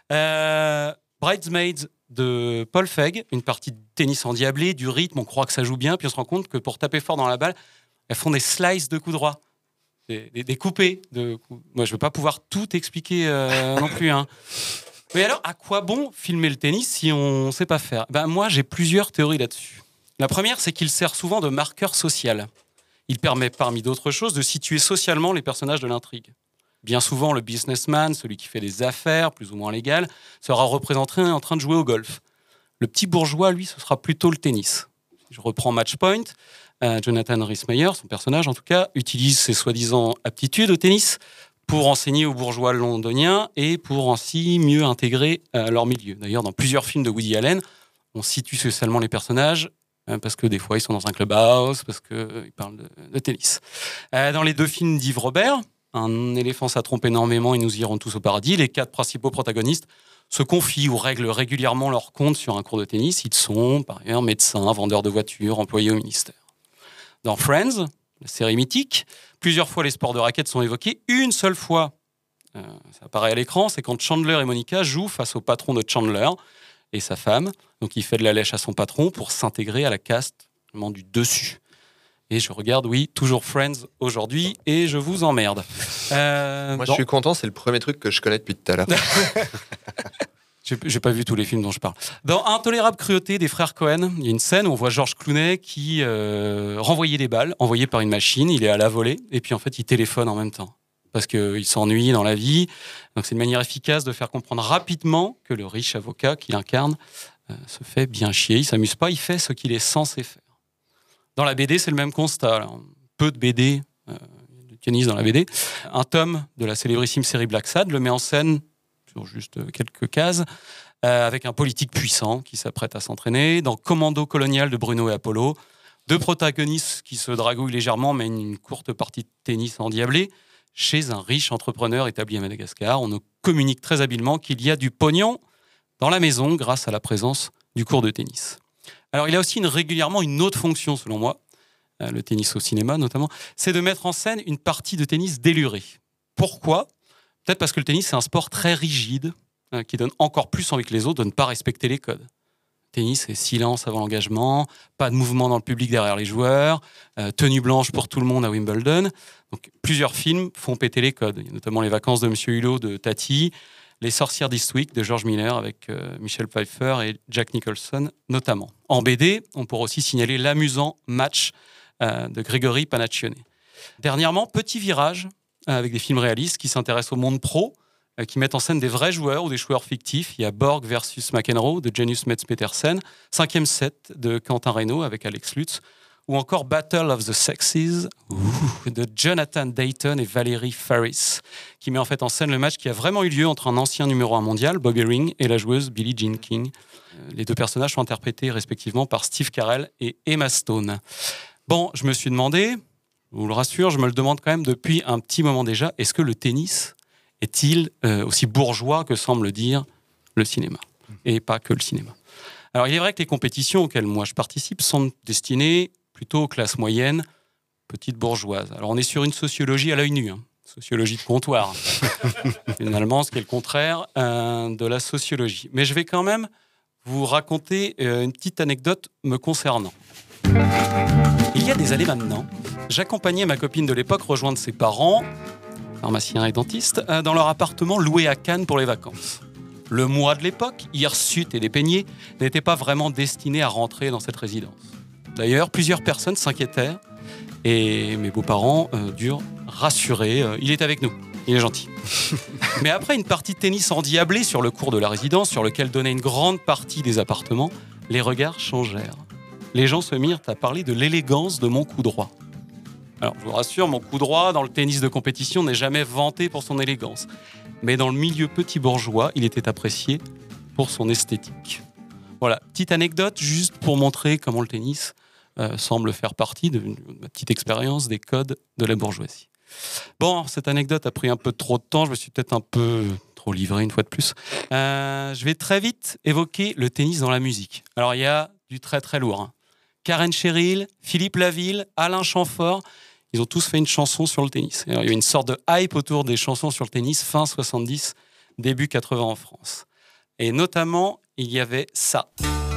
Bridesmaids de Paul Feig, une partie de tennis endiablée, du rythme, on croit que ça joue bien, puis on se rend compte que pour taper fort dans la balle, elles font des slices de coups droits. Des coupés. Moi, je ne veux pas pouvoir tout expliquer non plus. Hein. Mais alors, à quoi bon filmer le tennis si on ne sait pas faire ? Moi, j'ai plusieurs théories là-dessus. La première, c'est qu'il sert souvent de marqueur social. Il permet, parmi d'autres choses, de situer socialement les personnages de l'intrigue. Bien souvent, le businessman, celui qui fait des affaires, plus ou moins légales, sera représenté en train de jouer au golf. Le petit bourgeois, lui, ce sera plutôt le tennis. Si je reprends Match Point, Jonathan Rhys-Meyer, son personnage en tout cas, utilise ses soi-disant aptitudes au tennis pour enseigner aux bourgeois londoniens et pour ainsi mieux intégrer leur milieu. D'ailleurs, dans plusieurs films de Woody Allen, on situe socialement les personnages parce que des fois, ils sont dans un clubhouse, parce qu'ils parlent de tennis. Dans les deux films d'Yves Robert, Un éléphant, ça trompe énormément et nous irons tous au paradis, les 4 principaux protagonistes se confient ou règlent régulièrement leur compte sur un cours de tennis. Ils sont, par ailleurs, médecins, vendeurs de voitures, employés au ministère. Dans Friends, la série mythique, plusieurs fois les sports de raquettes sont évoqués. Une seule fois, ça apparaît à l'écran, c'est quand Chandler et Monica jouent face au patron de Chandler et sa femme. Donc il fait de la lèche à son patron pour s'intégrer à la caste du dessus. Et je regarde, oui, toujours Friends aujourd'hui, et je vous emmerde. Moi, je suis content, c'est le premier truc que je connais depuis tout à l'heure. J'ai pas vu tous les films dont je parle. Dans Intolérable cruauté des frères Cohen, il y a une scène où on voit George Clooney qui renvoyait des balles, envoyées par une machine, il est à la volée, et puis en fait, il téléphone en même temps. Parce qu'il s'ennuie dans la vie. Donc c'est une manière efficace de faire comprendre rapidement que le riche avocat qu'il incarne se fait bien chier, il s'amuse pas, il fait ce qu'il est censé faire. Dans la BD, c'est le même constat. Alors, peu de BD, de tennis dans la BD. Un tome de la célébrissime série Black Sad le met en scène, sur juste quelques cases, avec un politique puissant qui s'apprête à s'entraîner. Dans Commando colonial de Bruno et Apollo, 2 protagonistes qui se dragouillent légèrement mènent une courte partie de tennis endiablée chez un riche entrepreneur établi à Madagascar. On nous communique très habilement qu'il y a du pognon dans la maison grâce à la présence du cours de tennis. Alors, il a aussi régulièrement une autre fonction, selon moi, le tennis au cinéma notamment, c'est de mettre en scène une partie de tennis délurée. Pourquoi ? Peut-être parce que le tennis, c'est un sport très rigide, qui donne encore plus envie que les autres de ne pas respecter les codes. Le tennis, c'est silence avant l'engagement, pas de mouvement dans le public derrière les joueurs, tenue blanche pour tout le monde à Wimbledon. Donc, plusieurs films font péter les codes. Il y a notamment Les vacances de Monsieur Hulot de Tati, Les sorcières d'Eastwick de George Miller avec Michelle Pfeiffer et Jack Nicholson notamment. En BD, on pourrait aussi signaler l'amusant Match de Grégory Panaccione. Dernièrement, petit virage avec des films réalistes qui s'intéressent au monde pro, qui mettent en scène des vrais joueurs ou des joueurs fictifs. Il y a Borg versus McEnroe de Janus Metz Petersen, 5e set de Quentin Reynaud avec Alex Lutz, ou encore Battle of the Sexes de Jonathan Dayton et Valerie Faris, qui met en fait en scène le match qui a vraiment eu lieu entre un ancien numéro 1 mondial, Bobby Ring, et la joueuse Billie Jean King. Les deux personnages sont interprétés respectivement par Steve Carell et Emma Stone. Bon, je me suis demandé, je vous le rassure, je me le demande quand même depuis un petit moment déjà, est-ce que le tennis est-il aussi bourgeois que semble dire le cinéma ? Et pas que le cinéma. Alors, il est vrai que les compétitions auxquelles moi je participe sont destinées plutôt aux classes moyennes, petites bourgeoises. Alors, on est sur une sociologie à l'œil nu, sociologie de comptoir. Finalement, ce qui est le contraire de la sociologie. Mais je vais quand même vous raconter une petite anecdote me concernant. Il y a des années maintenant, j'accompagnais ma copine de l'époque rejoindre ses parents, pharmaciens et dentistes, dans leur appartement loué à Cannes pour les vacances. Le mois de l'époque, hirsute et dépeigné, n'était pas vraiment destiné à rentrer dans cette résidence. D'ailleurs, plusieurs personnes s'inquiétèrent et mes beaux-parents durent rassurer. Il est avec nous, il est gentil. Mais après une partie de tennis endiablée sur le cours de la résidence, sur lequel donnait une grande partie des appartements, les regards changèrent. Les gens se mirent à parler de l'élégance de mon coup droit. Alors, je vous rassure, mon coup droit dans le tennis de compétition n'est jamais vanté pour son élégance. Mais dans le milieu petit bourgeois, il était apprécié pour son esthétique. Voilà, petite anecdote juste pour montrer comment le tennis semble faire partie de ma petite expérience des codes de la bourgeoisie. Bon, cette anecdote a pris un peu trop de temps, je me suis peut-être un peu trop livré une fois de plus. Je vais très vite évoquer le tennis dans la musique. Alors, il y a du très très lourd. Karen Cheryl, Philippe Laville, Alain Chamfort, ils ont tous fait une chanson sur le tennis. Alors, il y a eu une sorte de hype autour des chansons sur le tennis fin 70, début 80 en France. Et notamment, il y avait ça.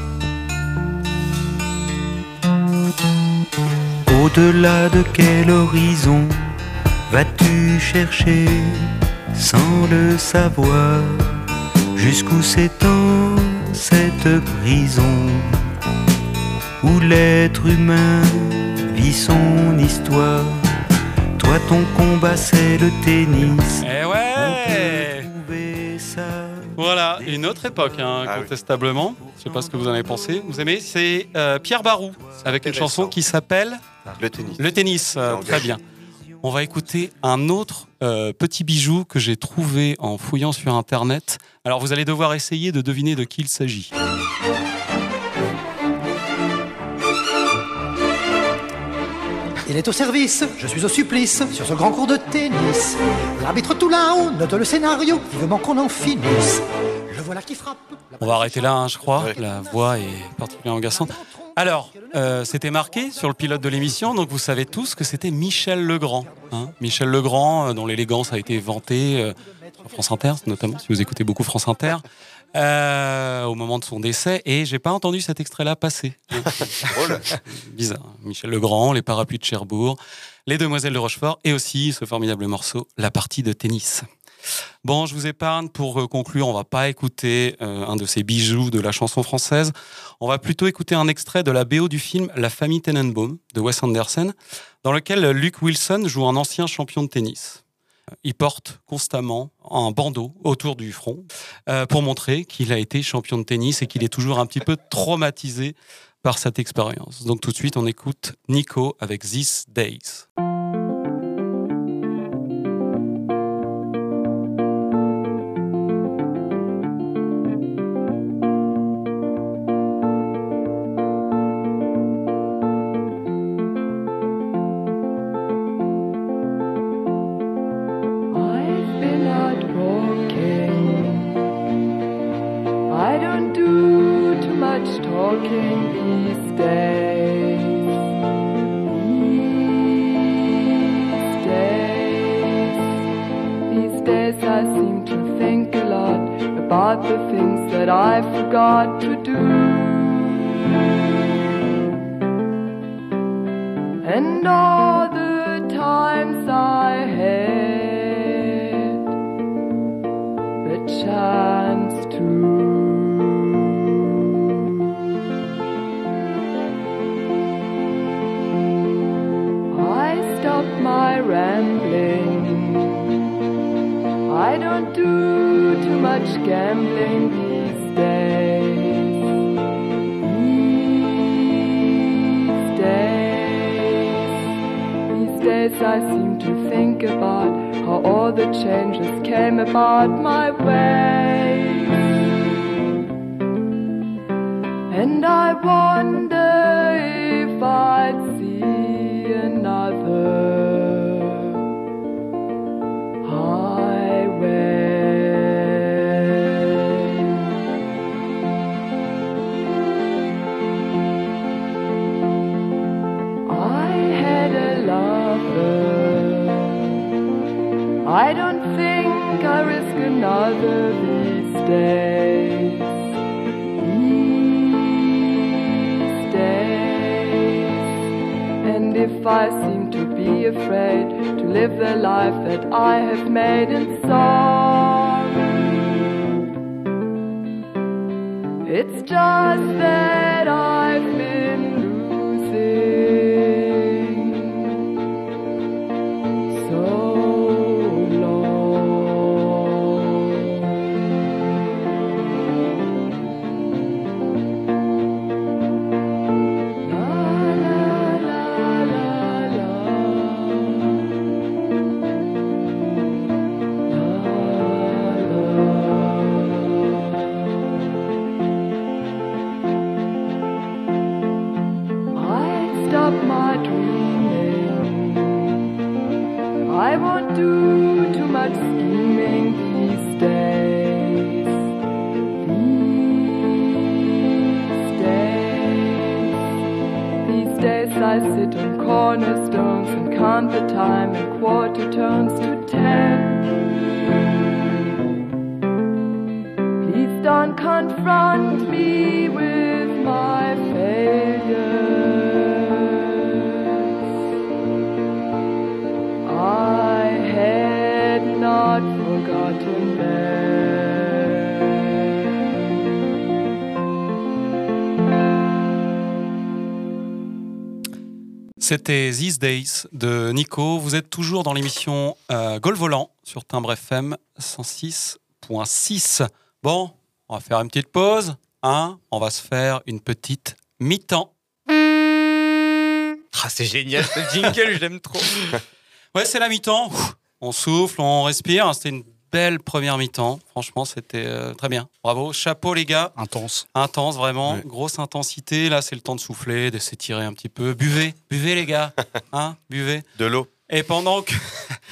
Au-delà de quel horizon vas-tu chercher sans le savoir jusqu'où s'étend cette prison où l'être humain vit son histoire. Toi, ton combat, c'est le tennis. Eh ouais! Voilà, une autre époque, incontestablement. Je ne sais pas ce que vous en avez pensé. Vous aimez? C'est Pierre Barou, avec une chanson qui s'appelle Le tennis. Le tennis, très bien. On va écouter un autre petit bijou que j'ai trouvé en fouillant sur Internet. Alors, vous allez devoir essayer de deviner de qui il s'agit. Il est au service, je suis au supplice, sur ce grand cours de tennis. L'arbitre tout là-haut note le scénario, vivement qu'on en finisse. Le voilà qui frappe. On va arrêter là, je crois. Ouais. La voix est particulièrement agaçante. Alors, c'était marqué sur le pilote de l'émission, donc vous savez tous que c'était Michel Legrand. Michel Legrand, dont l'élégance a été vantée sur France Inter, notamment, si vous écoutez beaucoup France Inter, au moment de son décès. Et j'ai pas entendu cet extrait-là passer. Bizarre. Michel Legrand, Les Parapluies de Cherbourg, Les Demoiselles de Rochefort, et aussi ce formidable morceau, La partie de tennis. Bon, je vous épargne. Pour conclure, on va pas écouter un de ces bijoux de la chanson française. On va plutôt écouter un extrait de la BO du film La famille Tenenbaum de Wes Anderson, dans lequel Luke Wilson joue un ancien champion de tennis. Il porte constamment un bandeau autour du front pour montrer qu'il a été champion de tennis et qu'il est toujours un petit peu traumatisé par cette expérience. Donc tout de suite, on écoute Nico avec These Days. And all the times I had the chance to I stopped my rambling. I don't do too much gambling these days. These days days I seem to think about how all the changes came about my way. And I wonder if I'd see another I don't think I risk another these days. These days. And if I seem to be afraid to live the life that I have made in song, it's just that I've been losing so. I won't do too much scheming these days. These days I sit on cornerstones and count the time in quarter turns to 10. Please don't confront me with my failures. I had not forgotten them. C'était These Days de Nico. Vous êtes toujours dans l'émission Gol Volant sur Timbre FM 106.6. Bon, on va faire une petite pause. Hein, on va se faire une petite mi-temps. Ah, c'est génial, ce jingle, je l'aime trop. Ouais, c'est la mi-temps. On souffle, on respire. C'était une belle première mi-temps. Franchement, c'était très bien. Bravo. Chapeau, les gars. Intense. Intense, vraiment. Ouais. Grosse intensité. Là, c'est le temps de souffler, de s'étirer un petit peu. Buvez, les gars. Hein, buvez. De l'eau. Et pendant que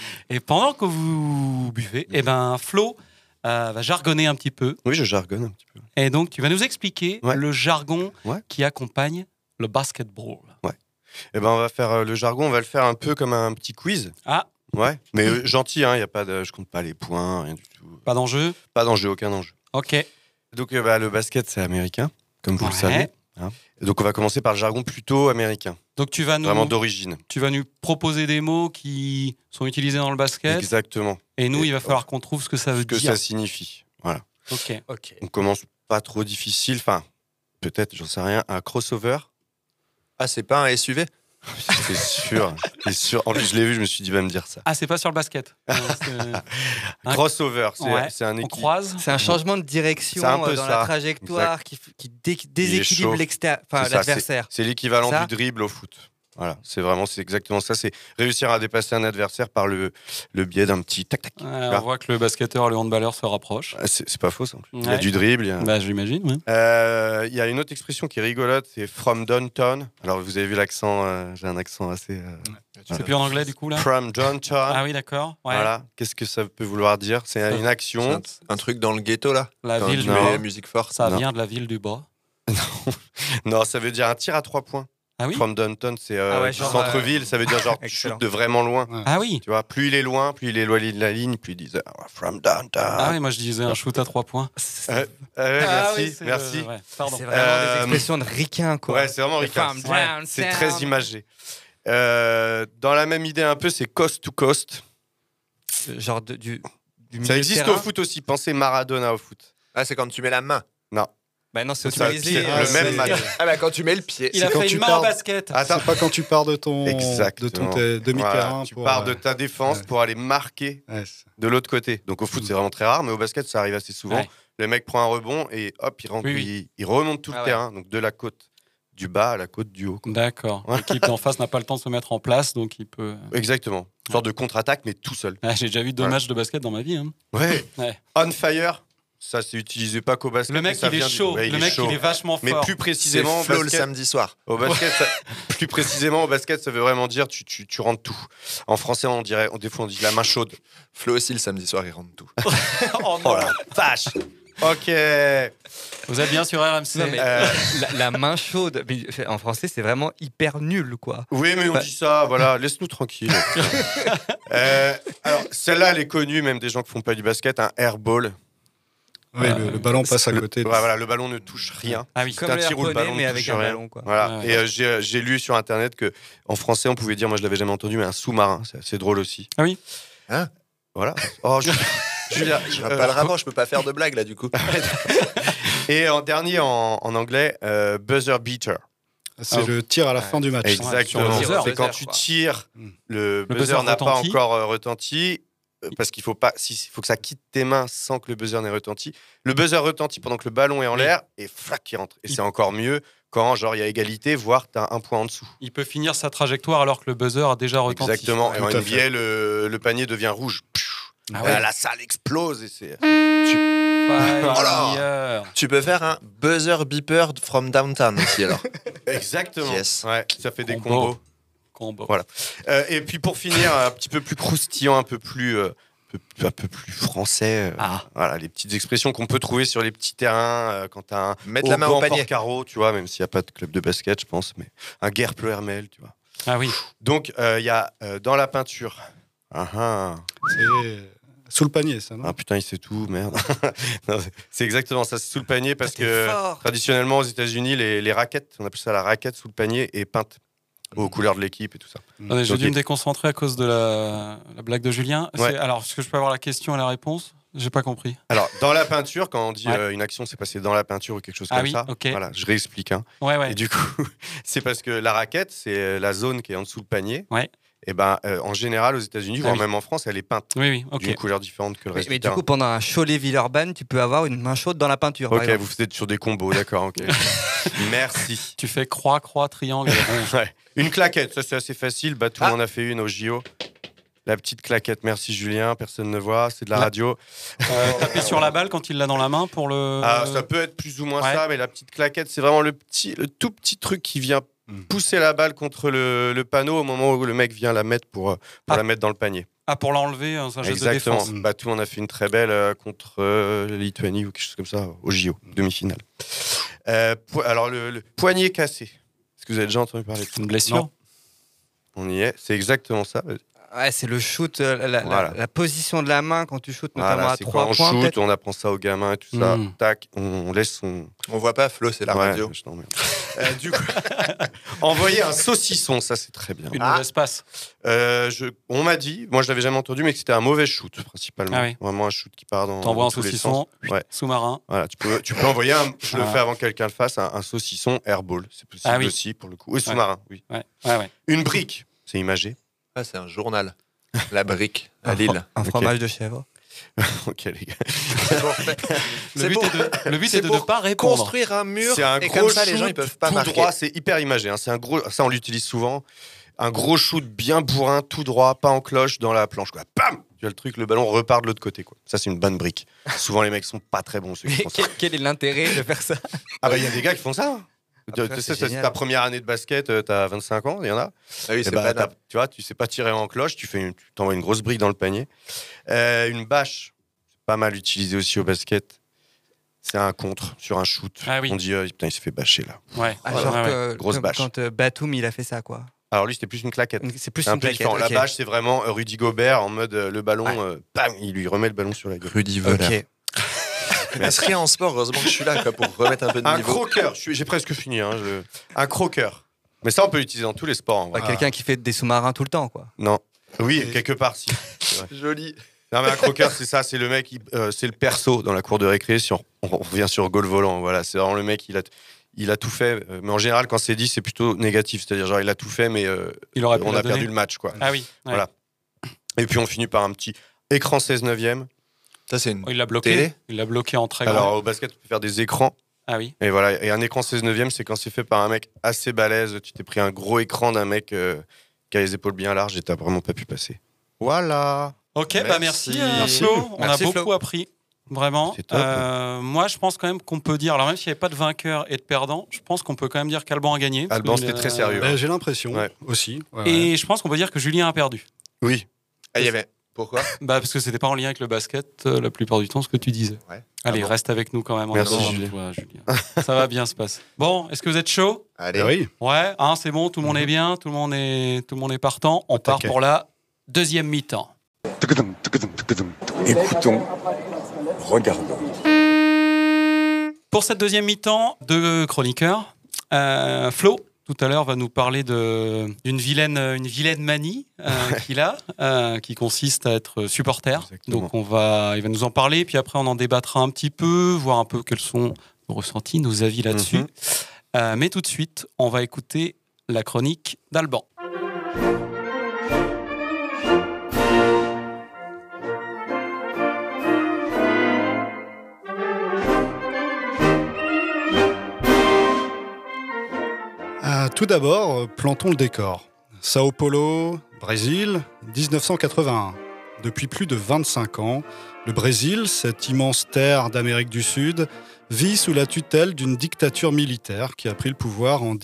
vous buvez, eh ben, Flo va jargonner un petit peu. Oui, je jargonne un petit peu. Et donc, tu vas nous expliquer le jargon qui accompagne le basketball. Ouais. Eh ben, on va faire le jargon, on va le faire un peu comme un petit quiz. Ah. Ouais, mais gentil, hein, y a pas de, je compte pas les points, rien du tout. Pas d'enjeu ? Pas d'enjeu, aucun enjeu. Ok. Donc, le basket, c'est américain, comme vous le savez. Hein. Donc, on va commencer par le jargon plutôt américain. Donc, tu vas nous... Vraiment d'origine. Tu vas nous proposer des mots qui sont utilisés dans le basket. Exactement. Et nous, il va falloir qu'on trouve ce que ça veut dire. Ce que ça signifie. Voilà. Ok. On commence pas trop difficile, enfin, peut-être, j'en sais rien, un crossover. Ah, c'est pas un SUV ? C'est sûr, c'est sûr. En plus, je l'ai vu, je me suis dit, il va me dire ça. Ah, c'est pas sur le basket. Crossover, c'est un équipe. On croise. C'est un changement de direction dans la trajectoire qui déséquilibre l'adversaire. C'est l'équivalent du dribble au foot. Voilà, c'est exactement ça. C'est réussir à dépasser un adversaire par le biais d'un petit tac-tac. On voit que le basketteur et le handballeur se rapprochent. C'est pas faux, ça. Il y a du dribble. J'imagine. Ouais. Il y a une autre expression qui est rigolote, c'est from downtown. Alors, vous avez vu l'accent, j'ai un accent assez... C'est plus en anglais, du coup, là ? From downtown. Ah oui, d'accord. Ouais. Voilà. Qu'est-ce que ça peut vouloir dire ? C'est une action. Un truc dans le ghetto, là ? La ville du bas. Musique forte. Ça vient de la ville du bas. Non, ça veut dire un tir à 3 points. Ah oui ? From downtown, c'est du centre-ville, ça veut dire genre tu chutes de vraiment loin. Ah oui. Tu vois, plus il est loin, plus il est éloigné de la ligne, plus il disait from downtown. Ah oui, moi je disais un shoot à 3 points. Merci. C'est vraiment des expressions de ricain, quoi. Ouais, c'est vraiment ricain. C'est très imagé. Dans la même idée un peu, c'est coast to coast. Genre du ça existe au foot aussi, pensez Maradona au foot. Ah, c'est quand tu mets la main. Non. Bah non, c'est le même match. Ah bah quand tu mets le pied. Il a fait une main en basket. C'est pas quand tu pars de ton demi-terrain. Voilà, tu pars de ta défense pour aller marquer de l'autre côté. Donc au foot, c'est vraiment très rare, mais au basket, ça arrive assez souvent. Le mec prend un rebond et hop, il remonte tout le terrain, donc de la côte du bas à la côte du haut. D'accord. L'équipe d'en face n'a pas le temps de se mettre en place, donc il peut... Exactement. Une sorte de contre-attaque, mais tout seul. J'ai déjà vu 2 matchs de basket dans ma vie. Hein. Ouais. On fire. Ça, c'est utilisé pas qu'au basket. Le mec, il est chaud. Le mec, il est vachement fort. Mais plus précisément, c'est flow le samedi soir. Au basket, plus précisément, au basket, ça veut vraiment dire tu rentres tout. En français, on dirait, des fois, on dit la main chaude. Flo aussi, le samedi soir, il rentre tout. Oh non, la vache. Ok. Vous êtes bien sur RMC. Non, mais la main chaude, mais en français, c'est vraiment hyper nul, quoi. Oui, mais on dit ça, voilà, laisse-nous tranquille. Alors, celle-là, elle est connue, même des gens qui font pas du basket, un airball. Oui, le ballon passe à côté. Voilà, le ballon ne touche rien. Ah oui, comme un tir où le ballon mais avec un ballon, quoi. Voilà. Et j'ai lu sur internet que en français, on pouvait dire, moi je l'avais jamais entendu, mais un sous-marin, c'est assez drôle aussi. Ah oui. Hein? Voilà. Oh, Julia, je vois pas le rapport, je peux pas faire de blague là du coup. Et en dernier en anglais, buzzer beater. C'est le tir à la fin du match. Exactement. C'est quand tu tires, le buzzer n'a pas encore retenti. Parce qu'il faut que ça quitte tes mains sans que le buzzer n'ait retenti. Le buzzer retentit pendant que le ballon est en l'air et flac, il rentre. Et c'est encore mieux quand genre il y a égalité, voire tu as un point en dessous. Il peut finir sa trajectoire alors que le buzzer a déjà retenti. Exactement. Et en NBA, le panier devient rouge. La salle explose et c'est... Tu peux faire un buzzer beeper from downtown aussi alors. Exactement. Yes. Ouais, ça fait des combos. Voilà. Et puis pour finir, un petit peu plus croustillant, un peu plus français. Voilà, les petites expressions qu'on peut trouver sur les petits terrains quand t'as un mettre la main au panier carreau, tu vois, même s'il n'y a pas de club de basket, je pense, mais un Gerd Hermel, tu vois. Ah oui. Donc il y a dans la peinture. C'est sous le panier, ça, non? Ah putain, il sait tout, merde. Non, c'est exactement ça, c'est sous le panier parce que traditionnellement aux États-Unis, les raquettes, on appelle ça la raquette sous le panier, est peinte aux couleurs de l'équipe et tout ça. J'ai dû me déconcentrer à cause de la blague de Julien. Ouais. Alors, est-ce que je peux avoir la question et la réponse? J'ai pas compris. Alors, dans la peinture, quand on dit une action s'est passée dans la peinture ou quelque chose comme ça, voilà, je réexplique. Ouais. Et du coup, c'est parce que la raquette, c'est la zone qui est en dessous le panier. Ouais. Et en général, aux États-Unis, voire même en France, elle est peinte d'une couleur différente que le reste. Mais du coup, pendant un Cholet-Villeurbanne, tu peux avoir une main chaude dans la peinture. Ok, vous faites sur des combos, d'accord. Ok. Merci. Tu fais croix, triangle. Ouais. Une claquette, ça c'est assez facile. Batou en a fait une au JO. La petite claquette, merci Julien, personne ne voit, c'est de la radio. Taper sur la balle quand il l'a dans la main pour le... ça peut être plus ou moins ça, mais la petite claquette, c'est vraiment le tout petit truc qui vient pousser la balle contre le panneau au moment où le mec vient la mettre pour la mettre dans le panier. Ah, pour l'enlever, un geste de Exactement. défense. Batou en a fait une très belle contre la Lituanie ou quelque chose comme ça, au JO, demi-finale. Alors, le poignet cassé. Est-ce que vous avez déjà entendu parler de ça? Une blessure? Non. On y est, c'est exactement ça. Ouais, c'est le shoot, la position de la main quand tu shootes, notamment à 3 points. Quand on shoot, on apprend ça aux gamins et tout ça. Tac, on laisse son... On voit pas, Flo, c'est la radio. Je t'emmerde. Du coup, envoyer un saucisson, ça c'est très bien. Une mauvaise passe. On m'a dit, moi je l'avais jamais entendu, mais que c'était un mauvais shoot principalement. Ah oui. Vraiment un shoot qui part dans. T'envoies un tous les saucisson sens. sous-marin. Voilà, tu peux envoyer je le fais avant que quelqu'un le fasse, un saucisson airball. C'est possible aussi pour le coup. Oui, sous-marin, oui. Ouais. Une brique, c'est imagé. Ah, c'est un journal. La brique à Lille. Un fromage de chèvre. Ok les gars. Le but est de ne pas répondre. Construire un mur et comme ça les gens ils peuvent pas tout marquer. Droit, c'est hyper imagé. C'est un gros, ça on l'utilise souvent. Un gros shoot bien bourrin, tout droit, pas en cloche dans la planche. Quoi. Bam, tu as le truc, le ballon repart de l'autre côté. Quoi. Ça c'est une bonne brique. Souvent les mecs sont pas très bons. Ceux qui font ça. Quel est l'intérêt de faire ça? Ah bah il y a des gars qui font ça. Après, c'est ta première année de basket, t'as 25 ans, il y en a. Ah oui, c'est tu vois, tu sais pas tirer en cloche, tu t'envoies une grosse brique dans le panier. Une bâche, c'est pas mal utilisé aussi au basket. C'est un contre sur un shoot. Ah oui. On dit, putain, il s'est fait bâcher là. Ouais. Grosse bâche. Quand Batum, il a fait ça, quoi. Alors lui, c'était plus une claquette. C'est plus un une peu claquette. différent. La bâche, c'est vraiment Rudy Gobert en mode le ballon, bam, il lui remet le ballon sur la gueule. Rudy Voleur. Mais rien en sport, heureusement que je suis là quoi, pour remettre un peu de niveau. Un croqueur, j'ai presque fini. Un croqueur. Mais ça, on peut l'utiliser dans tous les sports. En vrai. Quelqu'un qui fait des sous-marins tout le temps, quoi. Non. Oui, quelque part, si. Joli. Non, mais un croqueur, c'est ça, c'est le mec, c'est le perso dans la cour de récré. Si on revient sur goal volant, voilà, c'est vraiment le mec, il a tout fait. Mais en général, quand c'est dit, c'est plutôt négatif. C'est-à-dire, genre, il a tout fait, mais on a perdu le match, quoi. Ah oui. Voilà. Et puis, on finit par un petit écran 16/9. Ça, c'est une il l'a bloqué. télé. Il l'a bloqué en très grand. Alors, au basket, on peut faire des écrans. Ah oui. Et voilà, et un écran 16/9, c'est quand c'est fait par un mec assez balèze. Tu t'es pris un gros écran d'un mec qui a les épaules bien larges et t'as vraiment pas pu passer. Voilà. Ok, merci. Flo. On a beaucoup appris. Vraiment. Moi, je pense quand même qu'on peut dire, alors même s'il n'y avait pas de vainqueur et de perdant, je pense qu'on peut quand même dire qu'Alban a gagné. Alban, c'était très sérieux. J'ai l'impression aussi. Et je pense qu'on peut dire que Julien a perdu. Oui. Ah, il y avait. Pourquoi ? Parce que c'était pas en lien avec le basket la plupart du temps, ce que tu disais. Ouais. Allez, reste avec nous quand même. Merci, Julien. Ça va bien se passer. Bon, est-ce que vous êtes chaud ? Allez. Oui. Ouais, c'est bon, tout le monde est bien, tout le monde est partant. On part pour la deuxième mi-temps. Écoutons, regardons. Pour cette deuxième mi-temps, deux chroniqueurs. Flo, tout à l'heure, va nous parler d'une vilaine manie qu'il a, qui consiste à être supporter. Exactement. Donc il va nous en parler, puis après on en débattra un petit peu, voir un peu quels sont nos ressentis, nos avis là-dessus. Mais tout de suite, on va écouter la chronique d'Alban. Tout d'abord, plantons le décor. Sao Paulo, Brésil, 1981. Depuis plus de 25 ans, le Brésil, cette immense terre d'Amérique du Sud, vit sous la tutelle d'une dictature militaire qui a pris le pouvoir en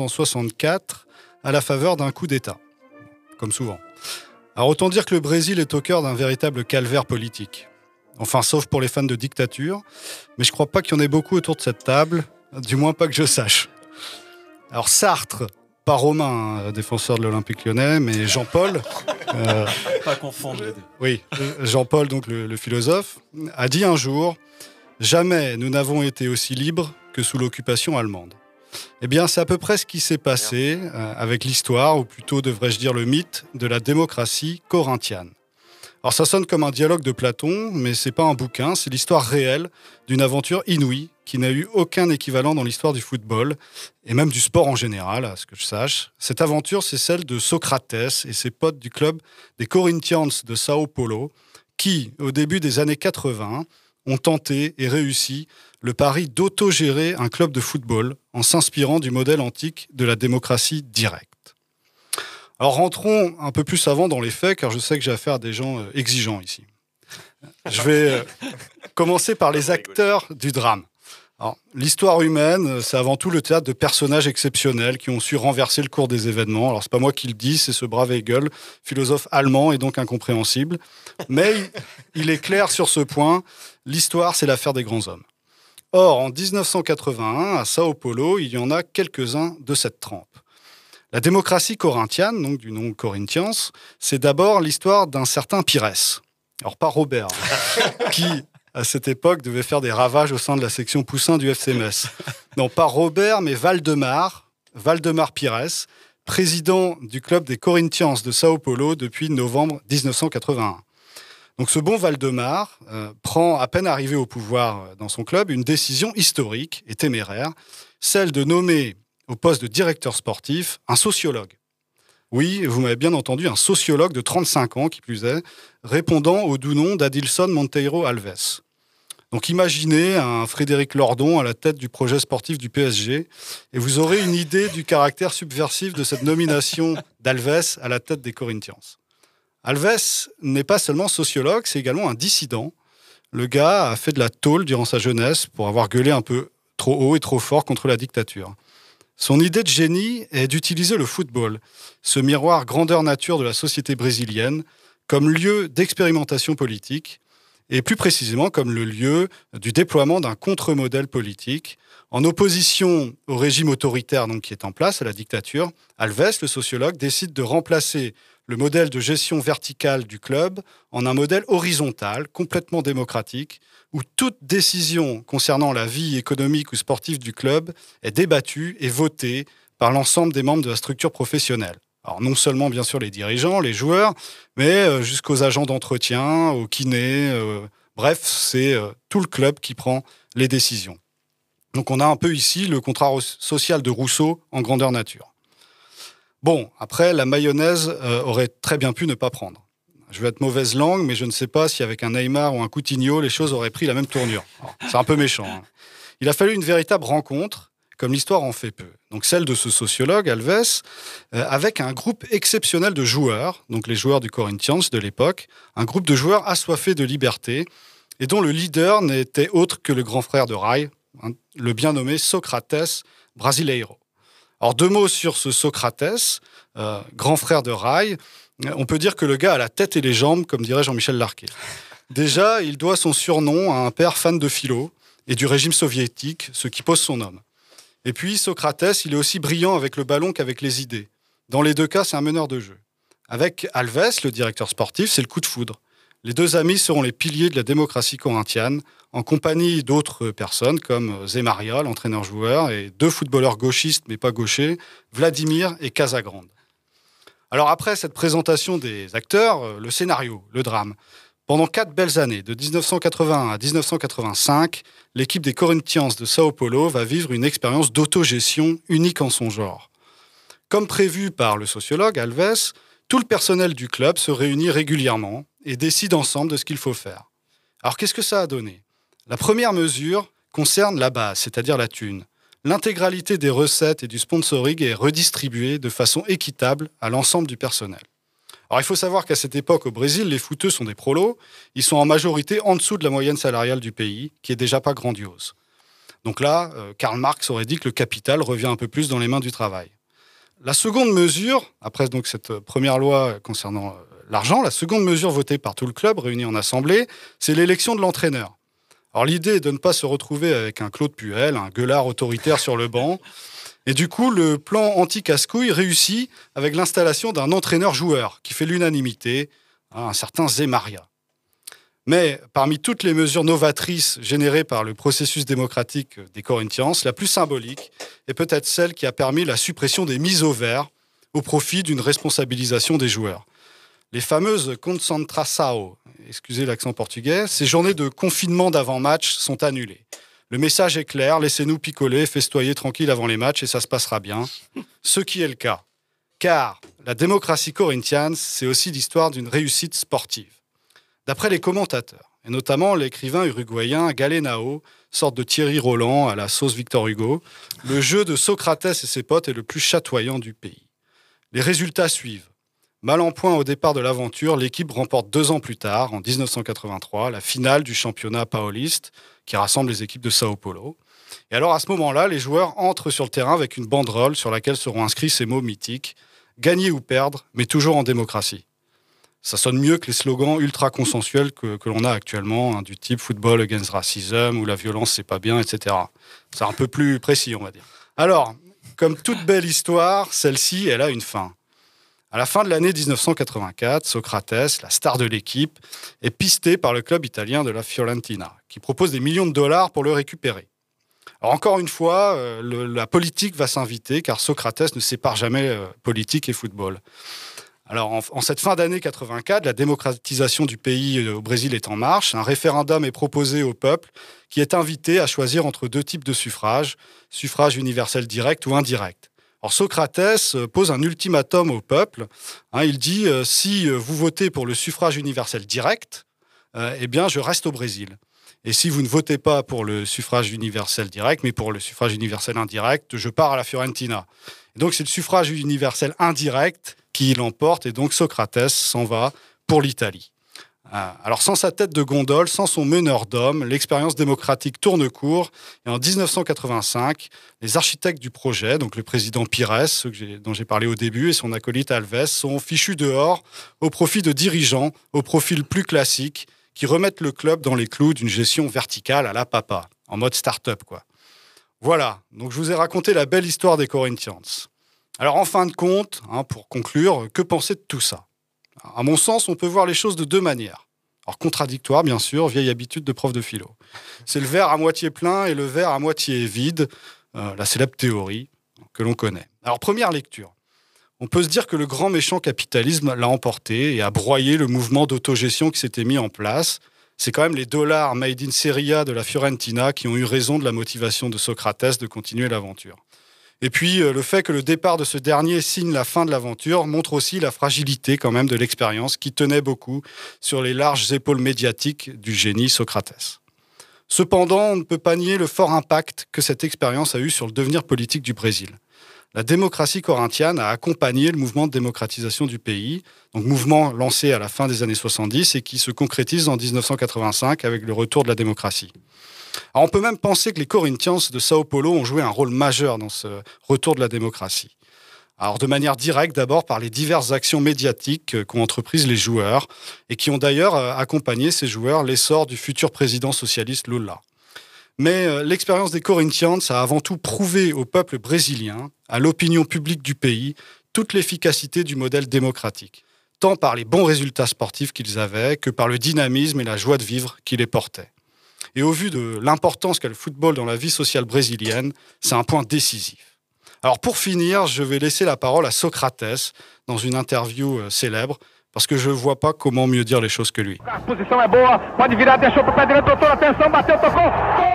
1964 à la faveur d'un coup d'État. Comme souvent. Alors autant dire que le Brésil est au cœur d'un véritable calvaire politique. Enfin, sauf pour les fans de dictature. Mais je crois pas qu'il y en ait beaucoup autour de cette table, du moins pas que je sache. Alors Sartre, pas Romain, défenseur de l'Olympique Lyonnais, mais Jean-Paul... Pas confondre les deux. Oui, Jean-Paul, donc le philosophe, a dit un jour « Jamais nous n'avons été aussi libres que sous l'occupation allemande ». Eh bien, c'est à peu près ce qui s'est passé avec l'histoire, ou plutôt devrais-je dire le mythe, de la démocratie corinthienne. Alors ça sonne comme un dialogue de Platon, mais c'est pas un bouquin, c'est l'histoire réelle d'une aventure inouïe qui n'a eu aucun équivalent dans l'histoire du football et même du sport en général, à ce que je sache. Cette aventure, c'est celle de Socrates et ses potes du club des Corinthians de Sao Paulo qui, au début des années 80, ont tenté et réussi le pari d'autogérer un club de football en s'inspirant du modèle antique de la démocratie directe. Alors rentrons un peu plus avant dans les faits, car je sais que j'ai affaire à des gens exigeants ici. Je vais commencer par les acteurs du drame. Alors, l'histoire humaine, c'est avant tout le théâtre de personnages exceptionnels qui ont su renverser le cours des événements. Alors c'est pas moi qui le dis, c'est ce brave Hegel, philosophe allemand et donc incompréhensible. Mais il est clair sur ce point, l'histoire c'est l'affaire des grands hommes. Or, en 1981, à Sao Paulo, il y en a quelques-uns de cette trempe. La démocratie corinthienne, donc du nom Corinthians, c'est d'abord l'histoire d'un certain Pires. Alors pas Robert, qui à cette époque devait faire des ravages au sein de la section poussin du FC Metz. Non, pas Robert, mais Valdemar Pires, président du club des Corinthians de Sao Paulo depuis novembre 1981. Donc ce bon Valdemar prend, à peine arrivé au pouvoir dans son club, une décision historique et téméraire, celle de nommer au poste de directeur sportif un sociologue. Oui, vous m'avez bien entendu, un sociologue de 35 ans, qui plus est, répondant au doux nom d'Adilson Monteiro Alves. Donc imaginez un Frédéric Lordon à la tête du projet sportif du PSG, et vous aurez une idée du caractère subversif de cette nomination d'Alves à la tête des Corinthians. Alves n'est pas seulement sociologue, c'est également un dissident. Le gars a fait de la tôle durant sa jeunesse pour avoir gueulé un peu trop haut et trop fort contre la dictature. Son idée de génie est d'utiliser le football, ce miroir grandeur nature de la société brésilienne, comme lieu d'expérimentation politique, et plus précisément comme le lieu du déploiement d'un contre-modèle politique. En opposition au régime autoritaire donc, qui est en place, à la dictature, Alves, le sociologue, décide de remplacer le modèle de gestion verticale du club en un modèle horizontal, complètement démocratique, où toute décision concernant la vie économique ou sportive du club est débattue et votée par l'ensemble des membres de la structure professionnelle. Alors non seulement bien sûr les dirigeants, les joueurs, mais jusqu'aux agents d'entretien, aux kinés, bref, c'est tout le club qui prend les décisions. Donc on a un peu ici le contrat social de Rousseau en grandeur nature. Bon, après, la mayonnaise aurait très bien pu ne pas prendre. Je vais être mauvaise langue, mais je ne sais pas si avec un Neymar ou un Coutinho, les choses auraient pris la même tournure. Alors, c'est un peu méchant. Hein. Il a fallu une véritable rencontre, comme l'histoire en fait peu. Donc celle de ce sociologue, Alves, avec un groupe exceptionnel de joueurs, donc les joueurs du Corinthians de l'époque, un groupe de joueurs assoiffés de liberté, et dont le leader n'était autre que le grand frère de Rai, le bien nommé Socrates Brasileiro. Alors 2 mots sur ce Socrates, grand frère de Rai. On peut dire que le gars a la tête et les jambes, comme dirait Jean-Michel Larquet. Déjà, il doit son surnom à un père fan de philo et du régime soviétique, ce qui pose son homme. Et puis, Socrates, il est aussi brillant avec le ballon qu'avec les idées. Dans les 2 cas, c'est un meneur de jeu. Avec Alves, le directeur sportif, c'est le coup de foudre. Les 2 amis seront les piliers de la démocratie corinthienne, en compagnie d'autres personnes comme Zé Maria, l'entraîneur-joueur, et 2 footballeurs gauchistes, mais pas gauchers, Vladimir et Casagrande. Alors après cette présentation des acteurs, le scénario, le drame. Pendant 4 belles années, de 1981 à 1985, l'équipe des Corinthians de Sao Paulo va vivre une expérience d'autogestion unique en son genre. Comme prévu par le sociologue Alves, tout le personnel du club se réunit régulièrement et décide ensemble de ce qu'il faut faire. Alors qu'est-ce que ça a donné ? La première mesure concerne la base, c'est-à-dire la thune. L'intégralité des recettes et du sponsoring est redistribuée de façon équitable à l'ensemble du personnel. Alors il faut savoir qu'à cette époque au Brésil, les footeux sont des prolos. Ils sont en majorité en dessous de la moyenne salariale du pays, qui est déjà pas grandiose. Donc là, Karl Marx aurait dit que le capital revient un peu plus dans les mains du travail. La seconde mesure, après donc cette première loi concernant l'argent, la seconde mesure votée par tout le club réuni en assemblée, c'est l'élection de l'entraîneur. Alors l'idée est de ne pas se retrouver avec un Claude Puel, un gueulard autoritaire sur le banc. Et du coup, le plan anti-casse-couille réussit avec l'installation d'un entraîneur-joueur qui fait l'unanimité, un certain Zé Maria. Mais parmi toutes les mesures novatrices générées par le processus démocratique des Corinthians, la plus symbolique est peut-être celle qui a permis la suppression des mises au vert au profit d'une responsabilisation des joueurs. Les fameuses concentração, excusez l'accent portugais, ces journées de confinement d'avant-match sont annulées. Le message est clair, laissez-nous picoler, festoyer tranquille avant les matchs et ça se passera bien. Ce qui est le cas. Car la démocratie corinthienne, c'est aussi l'histoire d'une réussite sportive. D'après les commentateurs, et notamment l'écrivain uruguayen Galenao, sorte de Thierry Roland à la sauce Victor Hugo, le jeu de Socrates et ses potes est le plus chatoyant du pays. Les résultats suivent. Mal en point au départ de l'aventure, l'équipe remporte 2 ans plus tard, en 1983, la finale du championnat pauliste, qui rassemble les équipes de Sao Paulo. Et alors, à ce moment-là, les joueurs entrent sur le terrain avec une banderole sur laquelle seront inscrits ces mots mythiques « Gagner ou perdre, mais toujours en démocratie ». Ça sonne mieux que les slogans ultra-consensuels que l'on a actuellement, du type « Football against racism » ou « La violence, c'est pas bien », etc. C'est un peu plus précis, on va dire. Alors, comme toute belle histoire, celle-ci, elle a une fin. À la fin de l'année 1984, Socrates, la star de l'équipe, est pisté par le club italien de la Fiorentina, qui propose des millions de dollars pour le récupérer. Alors encore une fois, la politique va s'inviter, car Socrates ne sépare jamais politique et football. Alors en cette fin d'année 84, la démocratisation du pays au Brésil est en marche. Un référendum est proposé au peuple, qui est invité à choisir entre 2 types de suffrage universel direct ou indirect. Alors Socrates pose un ultimatum au peuple. Il dit si vous votez pour le suffrage universel direct, eh bien je reste au Brésil. Et si vous ne votez pas pour le suffrage universel direct, mais pour le suffrage universel indirect, je pars à la Fiorentina. Et donc c'est le suffrage universel indirect qui l'emporte, et donc Socrates s'en va pour l'Italie. Alors sans sa tête de gondole, sans son meneur d'hommes, l'expérience démocratique tourne court, et en 1985, les architectes du projet, donc le président Pires, dont j'ai parlé au début, et son acolyte Alves, sont fichus dehors au profit de dirigeants au profil plus classique, qui remettent le club dans les clous d'une gestion verticale à la papa, en mode start-up, quoi. Voilà, donc je vous ai raconté la belle histoire des Corinthians. Alors en fin de compte, pour conclure, que penser de tout ça ? À mon sens, on peut voir les choses de 2 manières. Alors contradictoire, bien sûr, vieille habitude de prof de philo. C'est le verre à moitié plein et le verre à moitié vide, la célèbre théorie que l'on connaît. Alors première lecture. On peut se dire que le grand méchant capitalisme l'a emporté et a broyé le mouvement d'autogestion qui s'était mis en place. C'est quand même les dollars made in Serie A de la Fiorentina qui ont eu raison de la motivation de Socrates de continuer l'aventure. Et puis, le fait que le départ de ce dernier signe la fin de l'aventure montre aussi la fragilité quand même de l'expérience qui tenait beaucoup sur les larges épaules médiatiques du génie Socrates. Cependant, on ne peut pas nier le fort impact que cette expérience a eu sur le devenir politique du Brésil. La démocratie corinthienne a accompagné le mouvement de démocratisation du pays, donc mouvement lancé à la fin des années 70 et qui se concrétise en 1985 avec le retour de la démocratie. Alors on peut même penser que les Corinthians de Sao Paulo ont joué un rôle majeur dans ce retour de la démocratie. Alors de manière directe d'abord par les diverses actions médiatiques qu'ont entreprises les joueurs et qui ont d'ailleurs accompagné ces joueurs l'essor du futur président socialiste Lula. Mais l'expérience des Corinthians a avant tout prouvé au peuple brésilien, à l'opinion publique du pays, toute l'efficacité du modèle démocratique, tant par les bons résultats sportifs qu'ils avaient que par le dynamisme et la joie de vivre qui les portaient. Et au vu de l'importance qu'a le football dans la vie sociale brésilienne, c'est un point décisif. Alors pour finir, je vais laisser la parole à Socrates dans une interview célèbre, parce que je ne vois pas comment mieux dire les choses que lui. A posição é boa, pode virar, deixou pro pé direito, doutor, atenção, bateu, tocou.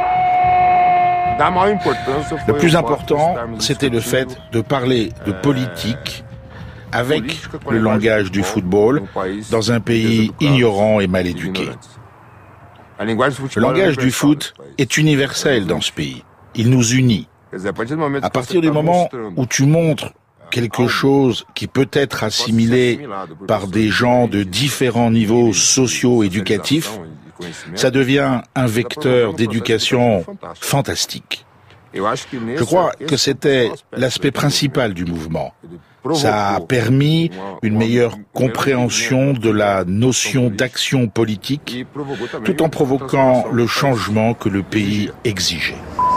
Le plus important, c'était le fait de parler de politique avec le langage du football dans un pays ignorant et mal éduqué. Le langage du foot est universel dans ce pays. Il nous unit. À partir du moment où tu montres quelque chose qui peut être assimilé par des gens de différents niveaux socio-éducatifs, ça devient un vecteur d'éducation fantastique. Je crois que c'était l'aspect principal du mouvement. Ça a permis une meilleure compréhension de la notion d'action politique, tout en provoquant le changement que le pays exigeait.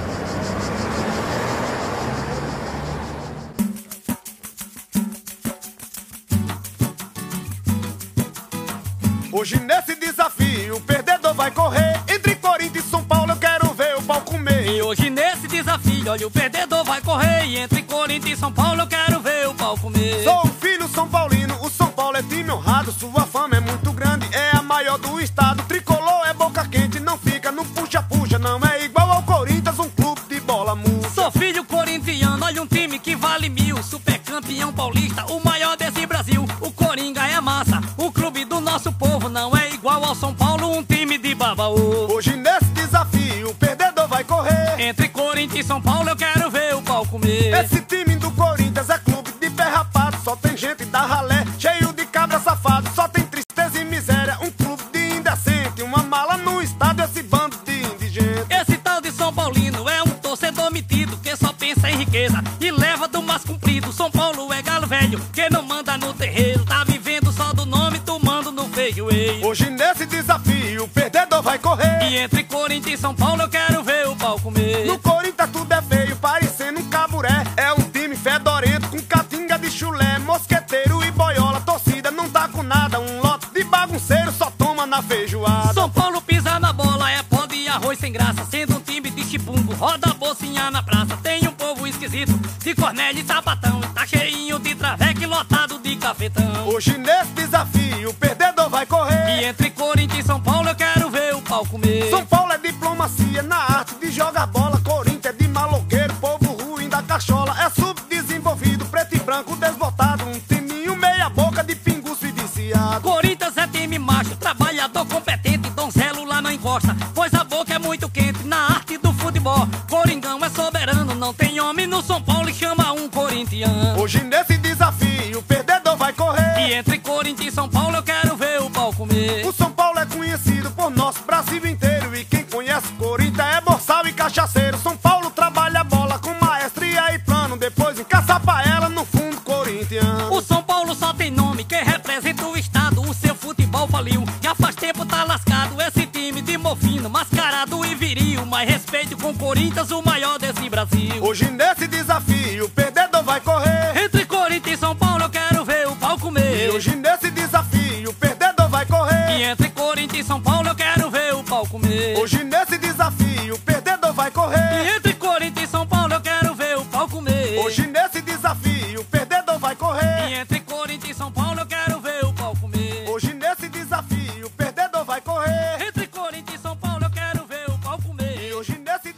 Hoje nesse desafio, o perdedor vai correr. Entre Corinthians e São Paulo eu quero ver o pau comer. E hoje nesse desafio, olha, o perdedor vai correr. E entre Corinthians e São Paulo eu quero ver o pau comer. Sou um filho São Paulino, o São Paulo é time honrado. Sua fama é muito grande, é a maior do estado. Tricolor é boca quente, não fica no puxa-puxa. Não é igual ao Corinthians, um clube de bola murcha. Sou filho corintiano, olha um time que vale 1000. Super campeão paulista, o maior desse Brasil. O Coringa é massa, o clube do nosso povo. Não é igual ao São Paulo, um time de baba-ovo. Hoje nesse desafio, o perdedor vai correr. Entre Corinthians e São Paulo eu quero ver o pau comer. Esse time do Corinthians é clube de pé rapado. Só tem gente da ralé, cheio de cabra safado. Só tem tristeza e miséria, um clube de indecente. Uma mala no estádio, esse bando de indigente. Esse tal de São Paulino é um torcedor metido que só pensa em riqueza e leva do mais comprido. São Paulo é galo velho, que não manda no terreiro. Tá vivendo só do nome, tomando no feijoeiro. Hoje nesse desafio, o perdedor vai correr. E entre Corinthians e São Paulo eu quero ver o pau comer. No Corinthians tudo é feio, parecendo um caburé. É um time fedorento, com catinga de chulé. Mosqueteiro e boiola, torcida não tá com nada. Um lote de bagunceiro só toma na feijoada. São Paulo pisa na bola, é pó de arroz sem graça. Sendo um time de chibungo, roda a bolsinha na praça. Tem um povo esquisito, de Cornélio e Sapatão. Tá cheinho de traveque, lotado de cafetão. Hoje nesse desafio, o perdedor vai correr. E entre Corinthians e São Paulo eu quero ver o pau comer. São Paulo é diplomacia na arte de jogar bola. Corinthians é de maloqueiro, povo ruim da cachola. É subdesenvolvido, preto e branco desbotado. Um timinho meia boca de pinguço e viciado. Corinthians é time macho, trabalhador competente. Donzelo lá não encosta, pois a boca é muito quente. Na arte do futebol, Coringão é soberano. Não tem homem no São Paulo e chama um corintiano. Hoje nesse desafio, o perdedor vai correr. E entre Corinthians e São Paulo eu quero ver o pau comer. O São Paulo é conhecido por nosso Brasil inteiro. E quem conhece Corinthians é boçal e cachaceiro. São Paulo trabalha a bola com maestria e plano. Depois encaça pra ela no fundo corintiano. O São Paulo só tem nome, quem representa o estado. O seu futebol faliu, já faz tempo tá lascado. Esse time de mofino, mascarado e viril. Mais respeito com Corinthians, o maior desse Brasil. Hoje nesse desafio, o perdedor vai correr. Entre Corinthians e São Paulo eu quero ver o pau comer. E hoje nesse desafio, o perdedor vai correr. E entre Corinthians e São Paulo eu quero ver o pau comer. Hoje nesse desafio, o perdedor vai correr. E entre Corinthians e São Paulo eu quero ver o pau comer. Hoje nesse desafio, o perdedor vai correr. E entre Corinthians e São Paulo eu quero ver o pau comer. Hoje nesse desafio, o perdedor vai correr. Entre Corinthians e São Paulo eu quero ver o pau comer. E hoje nesse desafio,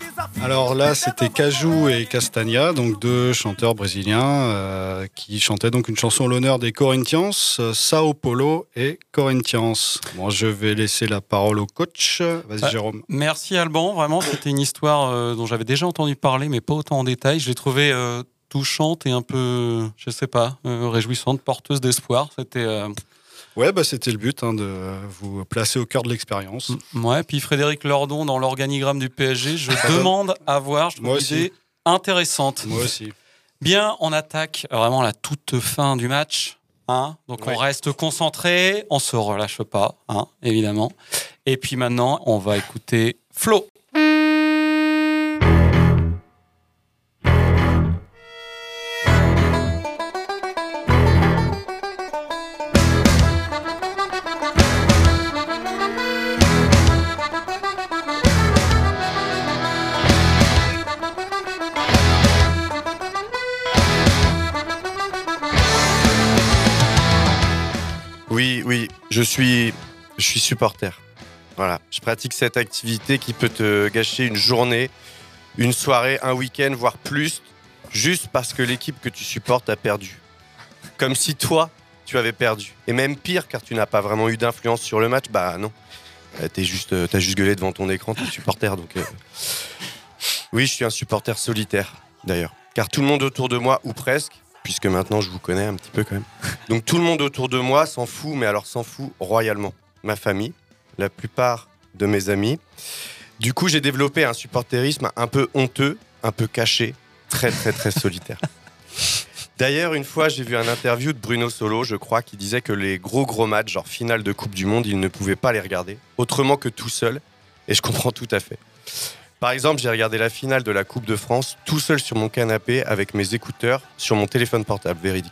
Alors là, c'était Caju et Castagna, donc deux chanteurs brésiliens qui chantaient donc une chanson en l'honneur des Corinthians, Sao Paulo et Corinthians. Bon, je vais laisser la parole au coach. Vas-y, Jérôme. Merci Alban, vraiment, c'était une histoire dont j'avais déjà entendu parler, mais pas autant en détail. Je l'ai trouvée touchante et un peu, je sais pas, réjouissante, porteuse d'espoir. C'était... Ouais, c'était le but, de vous placer au cœur de l'expérience. Ouais, puis Frédéric Lordon dans l'organigramme du PSG, je demande à voir, je trouve l'idée intéressante. Moi aussi. Bien, on attaque vraiment la toute fin du match. Donc on reste concentré, on se relâche pas, évidemment. Et puis maintenant, on va écouter Flo. Oui, je suis supporter. Voilà, je pratique cette activité qui peut te gâcher une journée, une soirée, un week-end, voire plus, juste parce que l'équipe que tu supportes a perdu. Comme si toi, tu avais perdu. Et même pire, car tu n'as pas vraiment eu d'influence sur le match. Bah non, t'as juste gueulé devant ton écran, t'es supporter. Donc oui, je suis un supporter solitaire, d'ailleurs. Car tout le monde autour de moi, ou presque, puisque maintenant je vous connais un petit peu quand même. Donc tout le monde autour de moi s'en fout, mais alors s'en fout royalement. Ma famille, la plupart de mes amis. Du coup, j'ai développé un supporterisme un peu honteux, un peu caché, très très très solitaire. D'ailleurs, une fois, j'ai vu un interview de Bruno Solo, je crois, qui disait que les gros matchs, genre finale de Coupe du Monde, il ne pouvait pas les regarder, autrement que tout seul, et je comprends tout à fait. Par exemple, j'ai regardé la finale de la Coupe de France tout seul sur mon canapé avec mes écouteurs sur mon téléphone portable, véridique.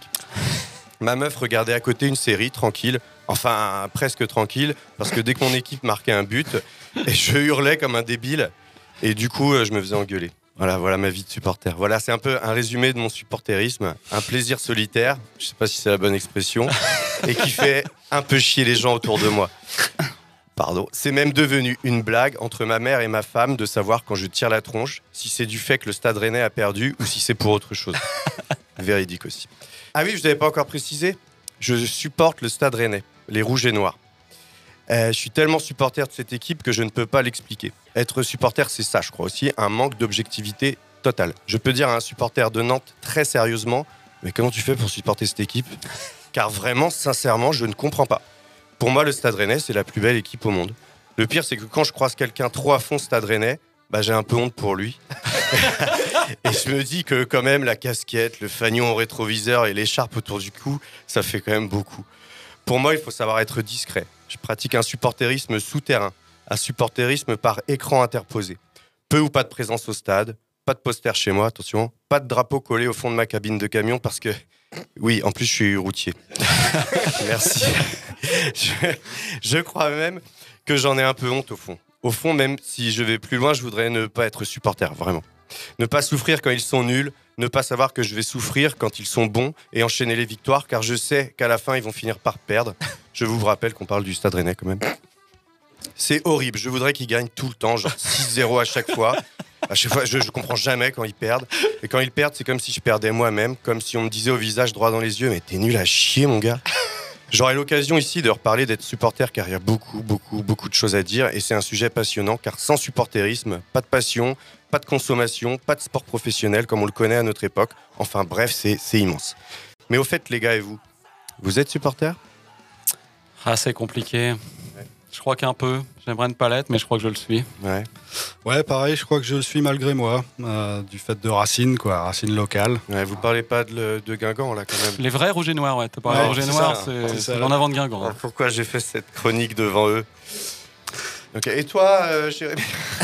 Ma meuf regardait à côté une série, tranquille, enfin presque tranquille, parce que dès que mon équipe marquait un but, et je hurlais comme un débile, et du coup, je me faisais engueuler. Voilà ma vie de supporter. Voilà, c'est un peu un résumé de mon supporterisme, un plaisir solitaire, je sais pas si c'est la bonne expression, et qui fait un peu chier les gens autour de moi. Pardon. C'est même devenu une blague entre ma mère et ma femme de savoir quand je tire la tronche si c'est du fait que le Stade Rennais a perdu ou si c'est pour autre chose. Véridique aussi. Ah oui, je ne l'avais pas encore précisé. Je supporte le Stade Rennais, les Rouges et Noirs. Je suis tellement supporter de cette équipe que je ne peux pas l'expliquer. Être supporter, c'est ça, je crois aussi, un manque d'objectivité totale. Je peux dire à un supporter de Nantes très sérieusement, mais comment tu fais pour supporter cette équipe ? Car vraiment, sincèrement, je ne comprends pas. Pour moi, le Stade Rennais, c'est la plus belle équipe au monde. Le pire, c'est que quand je croise quelqu'un trop à fond Stade Rennais, j'ai un peu honte pour lui. Et je me dis que quand même, la casquette, le fanion au rétroviseur et l'écharpe autour du cou, ça fait quand même beaucoup. Pour moi, il faut savoir être discret. Je pratique un supporterisme souterrain, un supporterisme par écran interposé. Peu ou pas de présence au stade, pas de poster chez moi, attention, pas de drapeau collé au fond de ma cabine de camion parce que... Oui, en plus, je suis routier. Merci. Je crois même que j'en ai un peu honte au fond. Au fond, même si je vais plus loin, je voudrais ne pas être supporter, vraiment. Ne pas souffrir quand ils sont nuls, ne pas savoir que je vais souffrir quand ils sont bons et enchaîner les victoires, car je sais qu'à la fin, ils vont finir par perdre. Je vous rappelle qu'on parle du Stade Rennais quand même. C'est horrible, je voudrais qu'ils gagnent tout le temps, genre 6-0 à chaque fois. À chaque fois, je comprends jamais quand ils perdent. Et quand ils perdent, c'est comme si je perdais moi-même, comme si on me disait au visage droit dans les yeux « Mais t'es nul à chier, mon gars !» J'aurai l'occasion ici de reparler d'être supporter, car il y a beaucoup de choses à dire. Et c'est un sujet passionnant, car sans supporterisme, pas de passion, pas de consommation, pas de sport professionnel comme on le connaît à notre époque. Enfin bref, c'est immense. Mais au fait, les gars et vous êtes supporter ? Ah, c'est compliqué. Je crois qu'un peu. J'aimerais ne pas l'être, mais je crois que je le suis. Ouais, pareil, je crois que je le suis malgré moi, du fait de Racine, Racine locale. Ouais, vous parlez pas de Guingamp, là, quand même. Les vrais Rouges et Noirs, ouais. T'as parlé de Rouges et Noirs, c'est en avant de Guingamp. Alors, pourquoi j'ai fait cette chronique devant eux ? Ok, et toi, Jérémy ?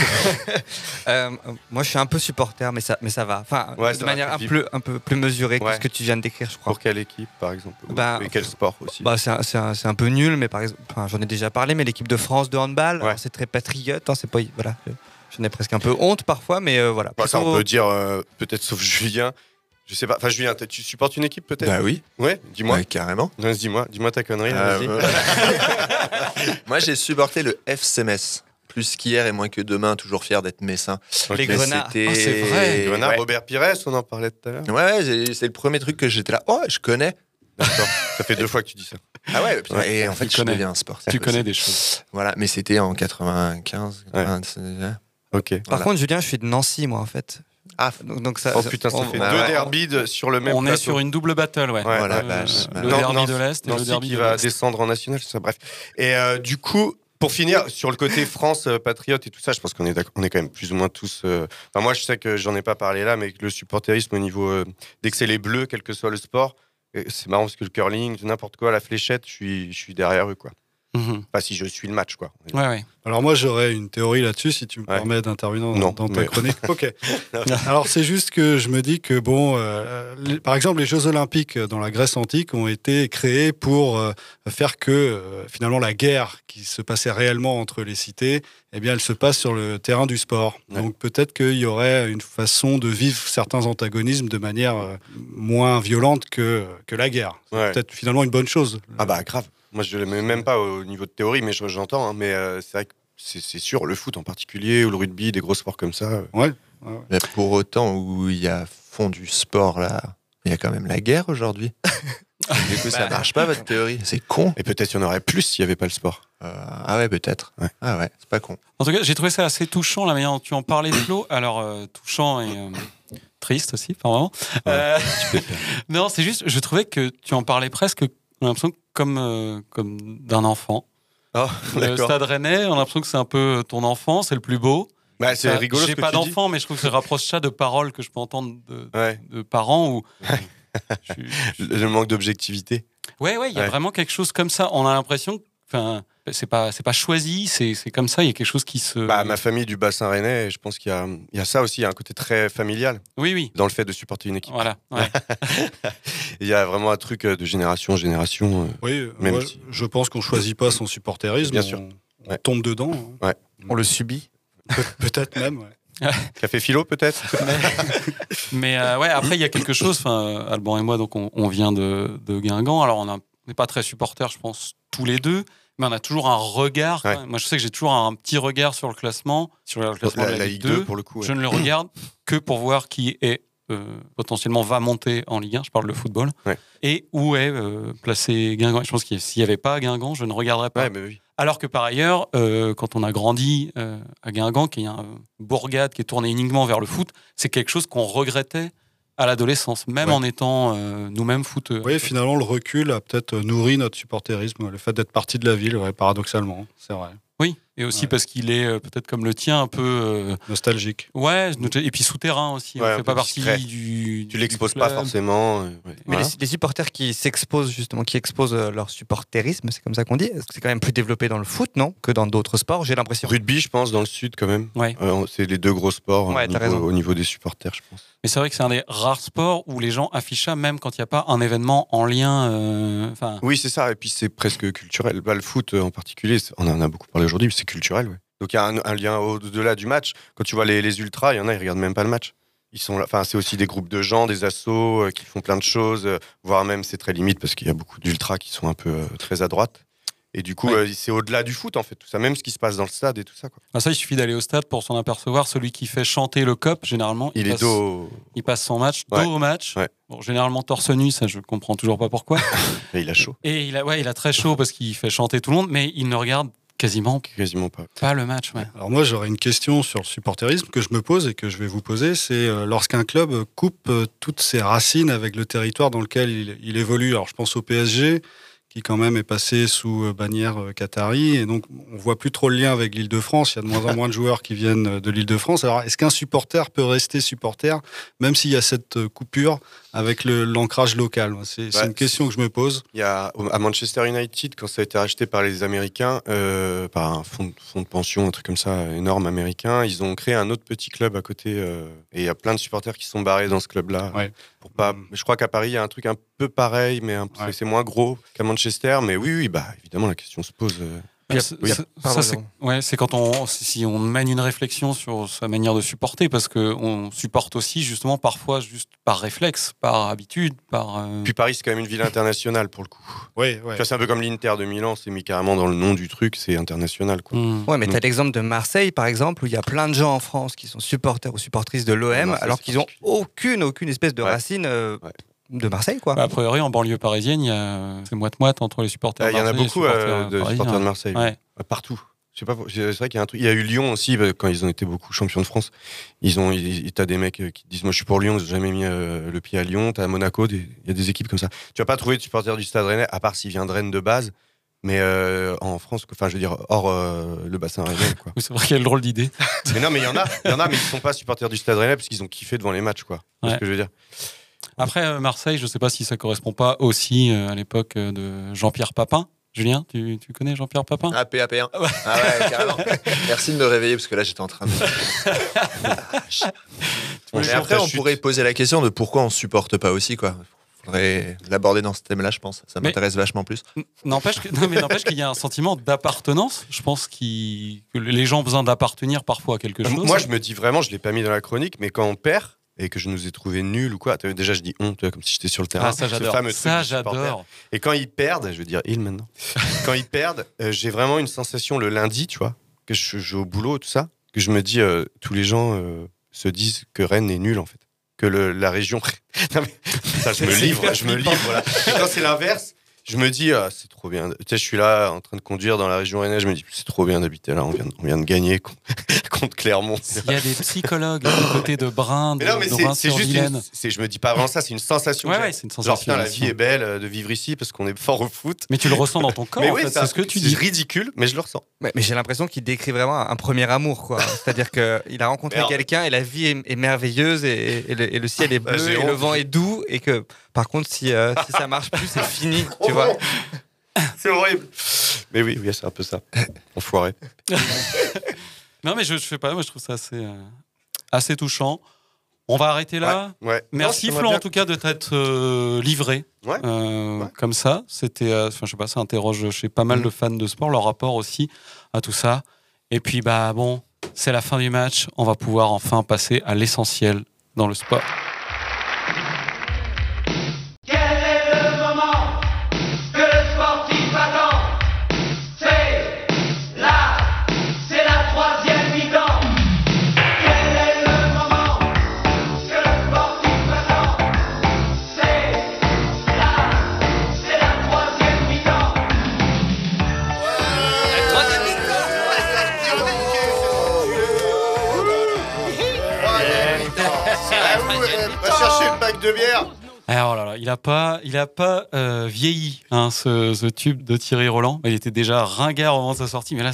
Moi, je suis un peu supporter, mais ça va. Enfin, de manière un peu plus mesurée que ce que tu viens de décrire, je crois. Pour quelle équipe, par exemple ? Et quel sport aussi ? C'est un peu nul, mais par exemple, j'en ai déjà parlé, mais l'équipe de France de handball, c'est très patriote. C'est pas, voilà, j'en ai presque un peu honte parfois, mais voilà. Ça, on peut dire, peut-être sauf Julien. Je sais pas. Enfin, Julien, tu supportes une équipe peut-être ? Bah oui. Ouais, dis-moi. Ouais, carrément. Dis-moi ta connerie. Vas-y. Moi, j'ai supporté le FC Metz. Plus qu'hier et moins que demain, toujours fier d'être messin. Les Grenats. C'est vrai. Les Grenats, Robert Pires, on en parlait tout à l'heure. Ouais, c'est le premier truc que j'étais là. Oh, je connais. D'accord. Ça fait 2 fois que tu dis ça. Ah ouais, et en fait, je deviens un sportif. Tu connais des choses. Voilà, mais c'était en 95. Ok. Par contre, Julien, je suis de Nancy, moi, en fait. Ah, donc ça. Oh putain, ça fait 2 derbys sur le même On plateau. est sur une double battle, ouais. Voilà, le derby de l'Est et le derby qui de va l'Est. descendre en national, ça, bref. Et du coup, pour finir, sur le côté France, patriote et tout ça, je pense qu'on est quand même plus ou moins tous... Enfin, moi, je sais que j'en ai pas parlé là, mais que le supporterisme au niveau... dès que c'est les Bleus, quel que soit le sport, c'est marrant parce que le curling, n'importe quoi, la fléchette, je suis derrière eux, quoi. Enfin, si je suis le match, quoi. Ouais. Alors moi, j'aurais une théorie là-dessus, si tu me permets d'intervenir dans ta chronique. Ok. Alors c'est juste que je me dis que, par exemple, les Jeux Olympiques dans la Grèce antique ont été créés pour faire que, finalement, la guerre qui se passait réellement entre les cités, eh bien, elle se passe sur le terrain du sport. Ouais. Donc peut-être qu'il y aurait une façon de vivre certains antagonismes de manière moins violente que la guerre. C'est peut-être finalement une bonne chose. Ah bah, grave. Moi, je ne le mets même pas au niveau de théorie, mais j'entends. Hein, mais c'est vrai que c'est sûr, le foot en particulier, ou le rugby, des gros sports comme ça. Ouais. Mais pour autant, où il y a fond du sport, là, il y a quand même la guerre aujourd'hui. Du coup, ça marche pas, votre théorie. C'est con. Et peut-être qu'il y en aurait plus s'il n'y avait pas le sport. Ah ouais, peut-être. Ouais. Ah ouais, c'est pas con. En tout cas, j'ai trouvé ça assez touchant, la manière dont tu en parlais, Flo. Alors, touchant et... triste aussi, enfin vraiment. Non, c'est juste, je trouvais que tu en parlais presque, on a l'impression comme d'un enfant. Oh, le Stade Rennais, on a l'impression que c'est un peu ton enfant, c'est le plus beau. Bah, c'est rigolo. J'ai pas d'enfant, mais je trouve que ça rapproche ça de paroles que je peux entendre de parents où le manque d'objectivité. Ouais, il y a vraiment quelque chose comme ça. On a l'impression que, enfin, c'est pas choisi, c'est comme ça. Il y a quelque chose qui se. Bah, ma famille du bassin rennais, je pense qu'il y a ça aussi, il y a un côté très familial. Oui. Dans le fait de supporter une équipe. Voilà. Ouais. Il y a vraiment un truc de génération en génération. Oui, je pense qu'on choisit pas son supporterisme. Bien sûr. On tombe dedans. Ouais. On le subit. Peut-être même. Ouais. Café philo, peut-être. Mais après, il y a quelque chose. Enfin, Alban et moi, donc, on vient de Guingamp. Alors, on n'est pas très supporters, je pense, tous les deux. Mais on a toujours un regard. Ouais. Moi, je sais que j'ai toujours un petit regard sur le classement. Sur le classement de la Ligue 2, pour le coup. Ouais. Je ne le regarde que pour voir qui est potentiellement va monter en Ligue 1. Je parle de football. Ouais. Et où est placé Guingamp. Je pense que s'il n'y avait pas Guingamp, je ne regarderais pas. Ouais, mais oui. Alors que par ailleurs, quand on a grandi à Guingamp, qui est une bourgade qui est tournée uniquement vers le foot, c'est quelque chose qu'on regrettait à l'adolescence, même en étant nous-mêmes footeux. Oui, finalement, le recul a peut-être nourri notre supporterisme, le fait d'être parti de la ville, paradoxalement, c'est vrai. Oui, et aussi parce qu'il est peut-être comme le tien, un peu... nostalgique. Ouais, et puis souterrain aussi. Ouais, on fait pas partie du... Tu l'exposes pas forcément. Mais les supporters qui s'exposent, justement, qui exposent leur supporterisme, c'est comme ça qu'on dit, c'est quand même plus développé dans le foot, non ? Que dans d'autres sports, j'ai l'impression. Rugby, je pense, dans le sud, quand même. Ouais. C'est les 2 gros sports au niveau des supporters, je pense. Mais c'est vrai que c'est un des rares sports où les gens affichent ça, même quand il n'y a pas un événement en lien... Oui, c'est ça, et puis c'est presque culturel. Bah, le foot, en particulier, on en a beaucoup parlé aujourd'hui, mais c'est culturel, ouais. Donc il y a un lien au-delà du match. Quand tu vois les ultras, il y en a, ils regardent même pas le match. Ils sont là, enfin, c'est aussi des groupes de gens, des assos qui font plein de choses, voire même c'est très limite parce qu'il y a beaucoup d'ultras qui sont un peu très à droite. Et du coup, c'est au-delà du foot, en fait, tout ça, même ce qui se passe dans le stade et tout ça, quoi. Ça, il suffit d'aller au stade pour s'en apercevoir. Celui qui fait chanter le COP, généralement, il passe son match, dos au match. Ouais. Bon, généralement torse nu, ça, je comprends toujours pas pourquoi. Mais il a chaud. Et il a très chaud parce qu'il fait chanter tout le monde, mais il ne regarde quasiment pas le match. Ouais. Alors moi, j'aurais une question sur le supporterisme que je me pose et que je vais vous poser. C'est lorsqu'un club coupe toutes ses racines avec le territoire dans lequel il évolue. Alors je pense au PSG, qui quand même est passé sous bannière qatari, et donc on voit plus trop le lien avec l'Île-de-France. Il y a de moins en moins de joueurs qui viennent de l'Île-de-France. Alors est-ce qu'un supporter peut rester supporter, même s'il y a cette coupure avec l'ancrage local ? C'est une question que je me pose. Il y a à Manchester United, quand ça a été racheté par les Américains, par un fonds de pension, un truc comme ça, énorme américain, ils ont créé un autre petit club à côté, et il y a plein de supporters qui sont barrés dans ce club-là. Ouais. Pour pas, je crois qu'à Paris, il y a un truc un peu pareil, mais c'est moins gros qu'à Manchester. Mais oui, bah, évidemment, la question se pose. C'est quand si on mène une réflexion sur sa manière de supporter, parce qu'on supporte aussi justement parfois juste par réflexe, par habitude, Puis Paris, c'est quand même une ville internationale pour le coup. Ouais. Tu vois, c'est un peu comme l'Inter de Milan, c'est mis carrément dans le nom du truc, c'est international, quoi. Ouais, mais t'as l'exemple de Marseille, par exemple, où il y a plein de gens en France qui sont supporters ou supportrices de l'OM, alors qu'ils n'ont aucune espèce de racine de Marseille, quoi. A priori, en banlieue parisienne, c'est moite-moite entre les supporters de Marseille. Il y en a beaucoup de supporters de Marseille. Ouais. Partout. Je sais pas, c'est vrai qu'il y a un truc. Il y a eu Lyon aussi, quand ils ont été beaucoup champions de France. T'as des mecs qui disent moi je suis pour Lyon, ils n'ont jamais mis le pied à Lyon. T'as Monaco, il y a des équipes comme ça. Tu vas pas trouver de supporters du Stade Rennais, à part s'il vient de Rennes de base. Mais en France, enfin je veux dire hors le bassin rennais, quoi. Oui, c'est vrai qu'il y a le drôle d'idée. Mais non, mais il y en a, mais ils sont pas supporters du Stade Rennais parce qu'ils ont kiffé devant les matchs, quoi. C'est ce que je veux dire. Après Marseille, je sais pas si ça correspond pas aussi à l'époque de Jean-Pierre Papin. Julien, tu connais Jean-Pierre Papin? PAP1. Ah ouais, carrément. Merci de me réveiller parce que là j'étais en train de. Mais après, on pourrait poser la question de pourquoi on supporte pas aussi, quoi. Faudrait l'aborder dans ce thème-là, je pense. Ça m'intéresse vachement plus. N'empêche qu'il y a un sentiment d'appartenance. Je pense que les gens ont besoin d'appartenir parfois à quelque chose. Moi, je me dis vraiment, je l'ai pas mis dans la chronique, mais quand on perd et que je nous ai trouvé nuls ou quoi, déjà je dis on, tu vois, comme si j'étais sur le terrain. Ah, ça j'adore. Ça j'adore. Et quand ils perdent, je veux dire ils maintenant. Quand ils perdent, j'ai vraiment une sensation le lundi, tu vois, que je joue au boulot, tout ça, que je me dis tous les gens se disent que Rennes est nul en fait. Que la région. Non, mais ça, je me livre. Voilà. Et quand c'est l'inverse, je me dis, c'est trop bien. Tu sais, je suis là en train de conduire dans la région rennaise, je me dis, c'est trop bien d'habiter là, on vient de gagner contre Clermont. Il y a des psychologues du côté de Brin, de Reims-sur-Vilaine. Je me dis pas vraiment ça, c'est une sensation. Ouais, c'est une sensation. Genre, putain, la vie est belle de vivre ici parce qu'on est fort au foot. Mais tu le ressens dans ton corps, en fait, c'est ce que tu dis. C'est ridicule, mais je le ressens. Mais j'ai l'impression qu'il décrit vraiment un premier amour, quoi. C'est-à-dire qu'il a rencontré quelqu'un et la vie est merveilleuse et le ciel est bleu et le vent est doux et que, par contre, si ça marche plus, c'est fini, tu vois. C'est horrible. Mais oui, c'est un peu ça. Enfoiré. Non, mais je fais pas. Moi, je trouve ça assez touchant. On va arrêter là. Ouais. Merci Flo, en tout cas, de t'être livré comme ça. C'était, je sais pas, ça interroge chez pas mal de fans de sport leur rapport aussi à tout ça. Et puis, bon, c'est la fin du match. On va pouvoir enfin passer à l'essentiel dans le sport. Va chercher le pack de bière. Alors là, il a pas vieilli, hein, ce tube de Thierry Roland. Il était déjà ringard au moment de sa sortie, mais là,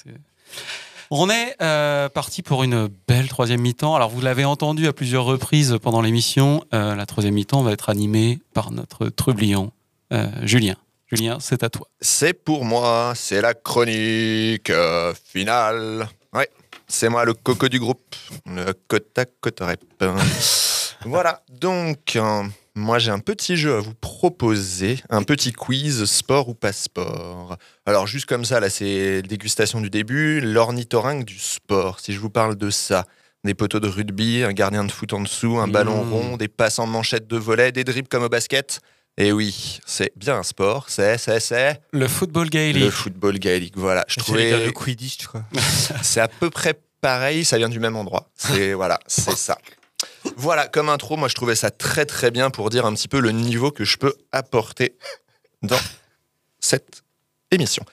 On est parti pour une belle troisième mi-temps. Alors, vous l'avez entendu à plusieurs reprises pendant l'émission, la troisième mi-temps va être animée par notre trublion, Julien. Julien, c'est à toi. C'est pour moi, c'est la chronique finale. Ouais, c'est moi le coco du groupe, le Cotarep. Voilà, donc moi j'ai un petit jeu à vous proposer, un petit quiz sport ou pas sport. Alors juste comme ça, là c'est dégustation du début, l'ornithorynque du sport. Si je vous parle de ça, des poteaux de rugby, un gardien de foot en dessous, un ballon rond, des passes en manchette de volley, des dribbles comme au basket. Et oui, c'est bien un sport, c'est... Le football gaélique. Le football gaélique, voilà. Je trouvais... le Quidditch, tu crois. C'est à peu près pareil, ça vient du même endroit. C'est ça. Voilà, comme intro, moi je trouvais ça très très bien pour dire un petit peu le niveau que je peux apporter dans cette émission.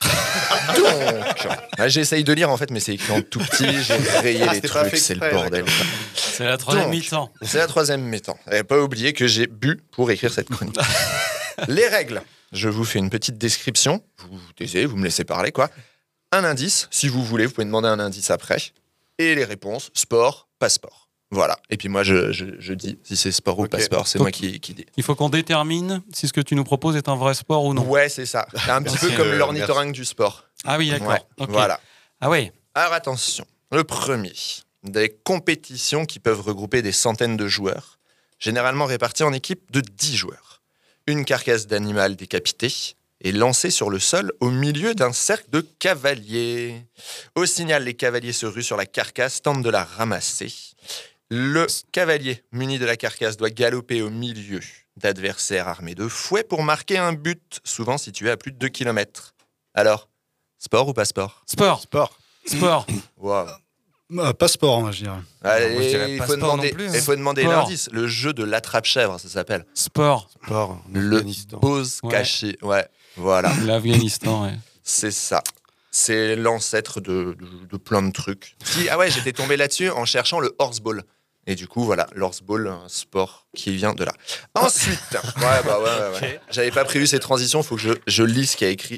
Donc, j'essaye de lire en fait, mais c'est écrit en tout petit, j'ai rayé les trucs, c'est le bordel. C'est la troisième mi-temps. C'est la troisième mi-temps. Et pas oublier que j'ai bu pour écrire cette chronique. Les règles. Je vous fais une petite description. Vous taisez, vous me laissez parler, quoi. Un indice, si vous voulez, vous pouvez demander un indice après. Et les réponses, sport, pas sport. Voilà. Et puis moi, je dis si c'est sport ou pas sport. C'est donc, moi qui dis. Il faut qu'on détermine si ce que tu nous proposes est un vrai sport ou non. Ouais, c'est ça. C'est un petit peu comme l'ornithorynque du sport. Ah oui, d'accord. Ouais, okay. Voilà. Ah oui. Alors attention. Le premier, des compétitions qui peuvent regrouper des centaines de joueurs, généralement répartis en équipes de 10 joueurs. Une carcasse d'animal décapité est lancé sur le sol au milieu d'un cercle de cavaliers. Au signal, les cavaliers se ruent sur la carcasse, tentent de la ramasser. Le cavalier muni de la carcasse doit galoper au milieu d'adversaires armés de fouets pour marquer un but, souvent situé à plus de 2 km. Alors, sport ou pas sport ? Sport. Sport. Wow. Pas sport, moi, je dirais. Allez, moi, je dirais il pas faut sport demander, non plus, hein. il faut demander Sport. l'indice. Le jeu de l'attrape-chèvre, ça s'appelle. Sport. Le Bose caché. Ouais, voilà. L'Afghanistan, ouais. C'est ça. C'est l'ancêtre de plein de trucs. Ah ouais, j'étais tombé là-dessus en cherchant le horseball. Et du coup, voilà, l'horseball, un sport qui vient de là. Ensuite, ouais. Ok. J'avais pas prévu ces transitions, il faut que je lis ce qu'il y a écrit.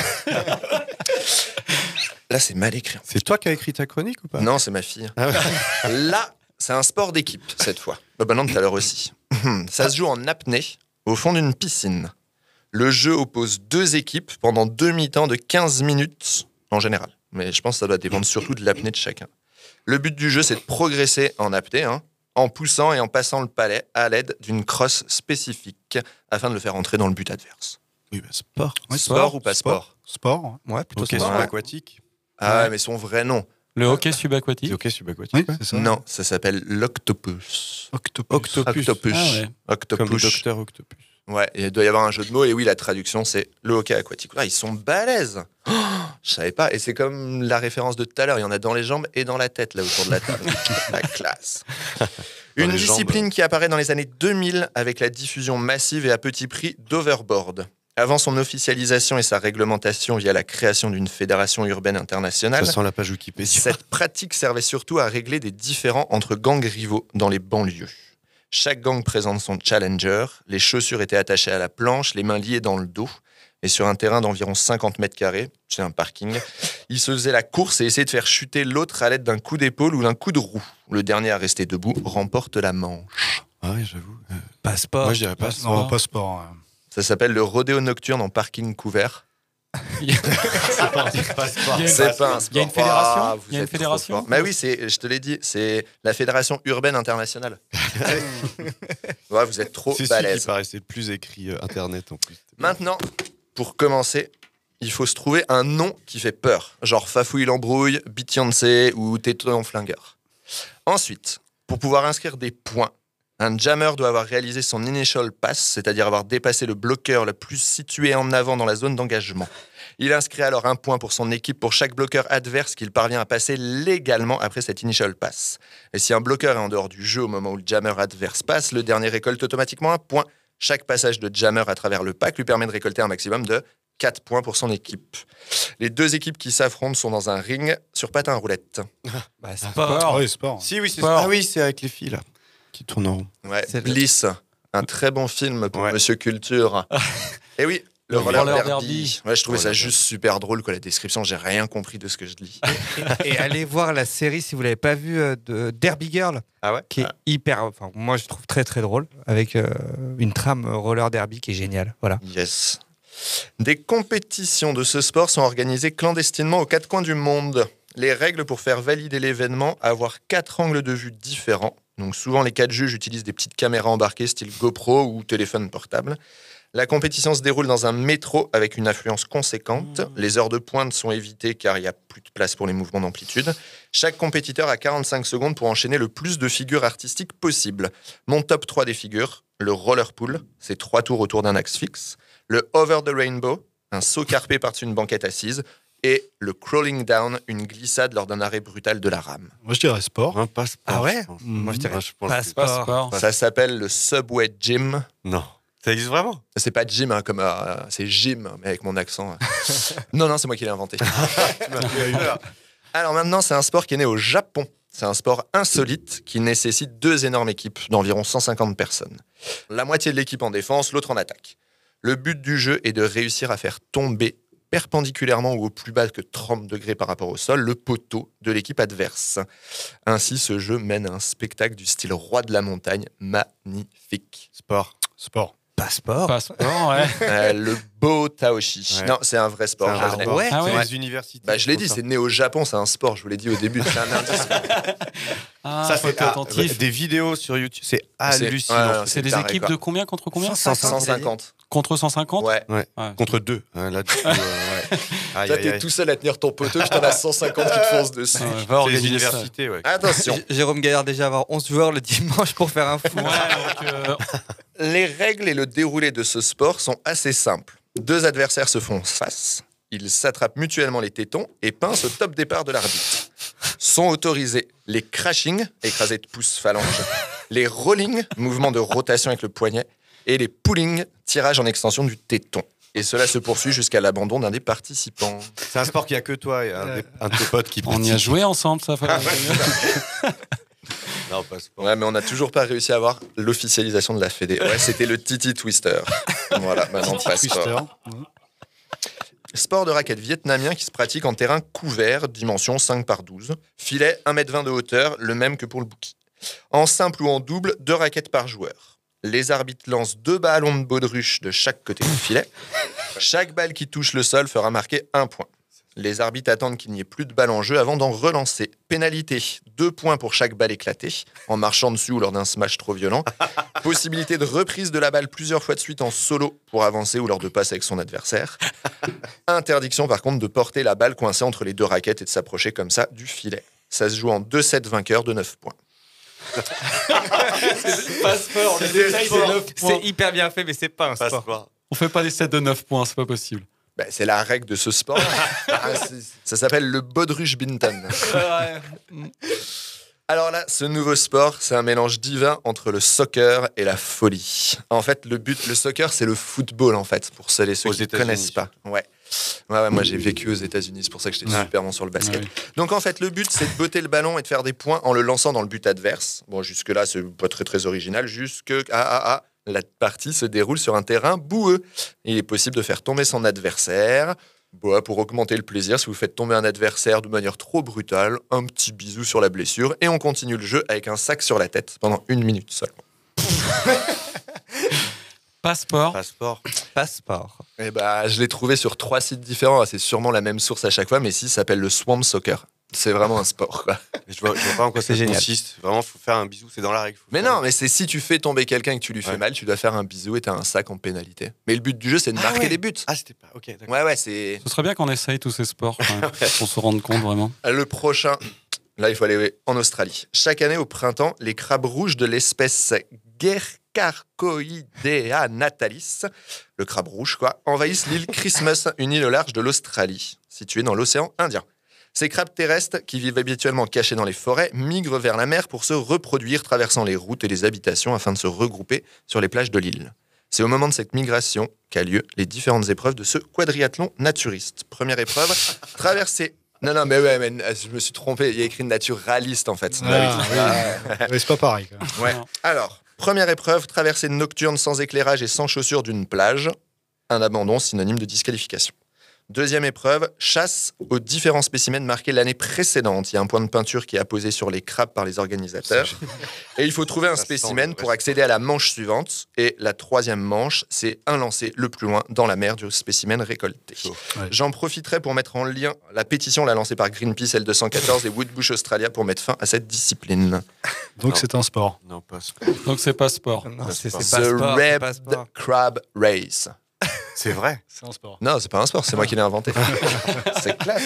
Là, c'est mal écrit. C'est toi qui as écrit ta chronique ou pas ? Non, c'est ma fille. Là, c'est un sport d'équipe, cette fois. Bah non, tout à l'heure aussi. Ça se joue en apnée, au fond d'une piscine. Le jeu oppose 2 équipes pendant 2 mi-temps de 15 minutes, en général. Mais je pense que ça doit dépendre surtout de l'apnée de chacun. Le but du jeu, c'est de progresser en apnée, en poussant et en passant le palais à l'aide d'une crosse spécifique, afin de le faire entrer dans le but adverse. Oui, sport. Ouais, sport ou pas sport ? Sport. Ouais, plutôt Ok, sport. subaquatique. Ah, mais son vrai nom. Le hockey subaquatique. C'est ok, subaquatique. Oui, ouais. c'est ça. Non, ça s'appelle l'octopus. Octopus. Ah ouais. Comme le Octopus. docteur Octopus. Ouais, et il doit y avoir un jeu de mots, et oui, la traduction, c'est le hockey aquatique. Là, ils sont balèzes. Oh, je savais pas. Et c'est comme la référence de tout à l'heure, il y en a dans les jambes et dans la tête, là, autour de la table. La classe. Une discipline qui apparaît dans les années 2000 avec la diffusion massive et à petit prix d'Overboard. Avant son officialisation et sa réglementation via la création d'une fédération urbaine internationale, Ça sent la page Wikipédia. cette pratique servait surtout à régler des différends entre gangs rivaux dans les banlieues. Chaque gang présente son challenger, les chaussures étaient attachées à la planche, les mains liées dans le dos, et sur un terrain d'environ 50 mètres carrés, c'est un parking, ils se faisaient la course et essayaient de faire chuter l'autre à l'aide d'un coup d'épaule ou d'un coup de roue. Le dernier à rester debout remporte la manche. Ah oui, j'avoue. Pas sport. Moi, je dirais pas Non, sport. pas sport. Ça s'appelle le rodéo nocturne en parking couvert. C'est pas un sport. C'est pas un sport. Il y a une fédération Ah, vous Il y a une êtes trop fédération fort. Bah oui, je te l'ai dit, c'est la fédération urbaine internationale. Ouais, vous êtes trop C'est celui balèze. qui paraissait le plus écrit Internet en plus. Maintenant, pour commencer, il faut se trouver un nom qui fait peur. Genre Fafouille l'embrouille, Beyoncé ou Téton flingueur. Ensuite, pour pouvoir inscrire des points, un jammer doit avoir réalisé son initial pass, c'est-à-dire avoir dépassé le bloqueur le plus situé en avant dans la zone d'engagement. Il inscrit alors 1 point pour son équipe pour chaque bloqueur adverse qu'il parvient à passer légalement après cet initial pass. Et si un bloqueur est en dehors du jeu au moment où le jammer adverse passe, le dernier récolte automatiquement 1 point. Chaque passage de jammer à travers le pack lui permet de récolter un maximum de 4 points pour son équipe. Les 2 équipes qui s'affrontent sont dans un ring sur patin à roulettes. Bah, sport. Oui, sport. Si, oui, c'est Sport. Ah oui, c'est avec les filles, là, qui tournent en rond. Ouais, C'est Bliss, un très bon film pour Ouais. Monsieur Culture. Et oui, le Le roller, roller derby. derby. Ouais, je trouvais ça Roller juste super drôle, quoi. La description, j'ai rien compris de ce que je lis. Et allez voir la série si vous l'avez pas vue de Derby Girl, Ah ouais qui est hyper, enfin moi je trouve très très drôle, avec une trame roller derby qui est géniale. Voilà. Yes. Des compétitions de ce sport sont organisées clandestinement aux 4 coins du monde. Les règles pour faire valider l'événement, avoir 4 angles de vue différents. Donc souvent les 4 juges utilisent des petites caméras embarquées style GoPro ou téléphone portable. La compétition se déroule dans un métro avec une affluence conséquente. Les heures de pointe sont évitées car il n'y a plus de place pour les mouvements d'amplitude. Chaque compétiteur a 45 secondes pour enchaîner le plus de figures artistiques possible. Mon top 3 des figures, le roller pool, c'est 3 tours autour d'un axe fixe. Le over the rainbow, un saut carpé par-dessus une banquette assise. Et le crawling down, une glissade lors d'un arrêt brutal de la rame. Moi, je dirais sport. Un pas sport. Ah ouais je pense. Moi je dirais Je pense pas que- sport. Ça s'appelle le Subway Gym. Non. Ça existe vraiment? C'est pas gym, hein, comme c'est gym, mais avec mon accent. Non, c'est moi qui l'ai inventé. Alors maintenant, c'est un sport qui est né au Japon. C'est un sport insolite qui nécessite 2 énormes équipes d'environ 150 personnes. La moitié de l'équipe en défense, l'autre en attaque. Le but du jeu est de réussir à faire tomber perpendiculairement ou au plus bas que 30 degrés par rapport au sol, le poteau de l'équipe adverse. Ainsi, ce jeu mène à un spectacle du style roi de la montagne magnifique. Sport. Sport. Passeport. Passeport, ouais. Le beau Taoshi. Ouais. Non, c'est un vrai sport. C'est un japonais. sport. Ouais. Ah ouais. C'est les universités. Bah, je l'ai dit, c'est né au Japon, c'est un sport, je vous l'ai dit au début, c'est un indice. Ah, Ça, faut c'est être attentif. des vidéos sur YouTube, c'est hallucinant. ouais, C'est des taré, équipes quoi. de combien contre combien 150. Contre 150 Ouais. Ouais. Ouais. Contre 2. Là, du coup, ouais. Aïe, Toi, aïe, t'es aïe. tout seul à tenir ton poteau, je t'en ai 150 qui te foncent dessus. Ouais, va C'est les organiser universités, ouais. Attention, Jérôme Gaillard déjà avoir 11 joueurs le dimanche pour faire un fou. ça. Ouais, donc, les règles et le déroulé de ce sport sont assez simples. 2 adversaires se font face, ils s'attrapent mutuellement les tétons et pincent au top départ de l'arbitre. Sont autorisés les crashing, écrasés de pouces phalanges, les rolling, mouvement de rotation avec le poignet, et les pulling, tirage en extension du téton. Et cela se poursuit jusqu'à l'abandon d'un des participants. C'est un sport qu'il n'y a que toi et un de tes potes qui on y a joué ensemble, ça fait. Non, pas sport. Ouais, mais on n'a toujours pas réussi à avoir l'officialisation de la Fédé. Ouais, c'était le Titi Twister. Voilà, maintenant passeport. Sport de raquette vietnamien qui se pratique en terrain couvert, dimension 5x12. Filet 1m20 de hauteur, le même que pour le bouki. En simple ou en double, 2 raquettes par joueur. Les arbitres lancent 2 ballons de baudruche de chaque côté du filet. Chaque balle qui touche le sol fera marquer 1 point. Les arbitres attendent qu'il n'y ait plus de balle en jeu avant d'en relancer. Pénalité, 2 points pour chaque balle éclatée, en marchant dessus ou lors d'un smash trop violent. Possibilité de reprise de la balle plusieurs fois de suite en solo pour avancer ou lors de passes avec son adversaire. Interdiction par contre de porter la balle coincée entre les 2 raquettes et de s'approcher comme ça du filet. Ça se joue en 2 sets vainqueurs de 9 points. Passeport, les détails, c'est 9 points. C'est hyper bien fait, mais c'est pas un sport. On fait pas des sets de 9 points, c'est pas possible. Ben, c'est la règle de ce sport. Ça s'appelle le baudruche bintan. Alors là, ce nouveau sport, c'est un mélange divin entre le soccer et la folie. En fait, le soccer, c'est le football, en fait, pour celles et ceux qui ne connaissent pas. Ouais, moi j'ai vécu aux États-Unis, c'est pour ça que j'étais super bon sur le basket. Donc en fait, le but, c'est de botter le ballon et de faire des points en le lançant dans le but adverse. Bon, jusque-là, c'est pas très très original, la partie se déroule sur un terrain boueux. Il est possible de faire tomber son adversaire. Bon, pour augmenter le plaisir, si vous faites tomber un adversaire de manière trop brutale, un petit bisou sur la blessure et on continue le jeu avec un sac sur la tête pendant 1 minute seulement. Passeport. Et bah, je l'ai trouvé sur 3 sites différents. C'est sûrement la même source à chaque fois, mais ici, ça s'appelle le Swamp Soccer. C'est vraiment un sport, quoi. Je vois pas en quoi ça consiste. Vraiment, faut faire un bisou, c'est dans la règle. Mais non, mais c'est si tu fais tomber quelqu'un et que tu lui fais mal, tu dois faire un bisou et t'as un sac en pénalité. Mais le but du jeu, c'est de marquer des buts. Ah, c'était pas. Ok, d'accord. Ouais, c'est. Ce serait bien qu'on essaye tous ces sports, quand même, pour se rendre compte vraiment. Le prochain, là, il faut aller en Australie. Chaque année, au printemps, les crabes rouges de l'espèce Gercarchoidea natalis, le crabe rouge, quoi, envahissent l'île Christmas, une île au large de l'Australie, située dans l'océan Indien. Ces crabes terrestres, qui vivent habituellement cachés dans les forêts, migrent vers la mer pour se reproduire, traversant les routes et les habitations afin de se regrouper sur les plages de l'île. C'est au moment de cette migration qu'a lieu les différentes épreuves de ce quadriathlon naturiste. Première épreuve, traverser... Non, mais je me suis trompé, il y a écrit naturaliste en fait. Mais c'est pas pareil. Ouais. Alors, première épreuve, traversée nocturne sans éclairage et sans chaussures d'une plage. Un abandon synonyme de disqualification. Deuxième épreuve, chasse aux différents spécimens marqués l'année précédente. Il y a un point de peinture qui est apposé sur les crabes par les organisateurs. Et il faut trouver un spécimen pour accéder à la manche suivante. Et la troisième manche, c'est un lancer le plus loin dans la mer du spécimen récolté. Ouais. J'en profiterai pour mettre en lien la pétition lancée par Greenpeace L214 et Woodbush Australia pour mettre fin à cette discipline. Donc c'est un sport. Non, pas sport. Donc c'est pas sport. Non, c'est pas The sport. Red Crab Race. C'est vrai. C'est un sport. Non, c'est pas un sport, c'est moi qui l'ai inventé. C'est classe.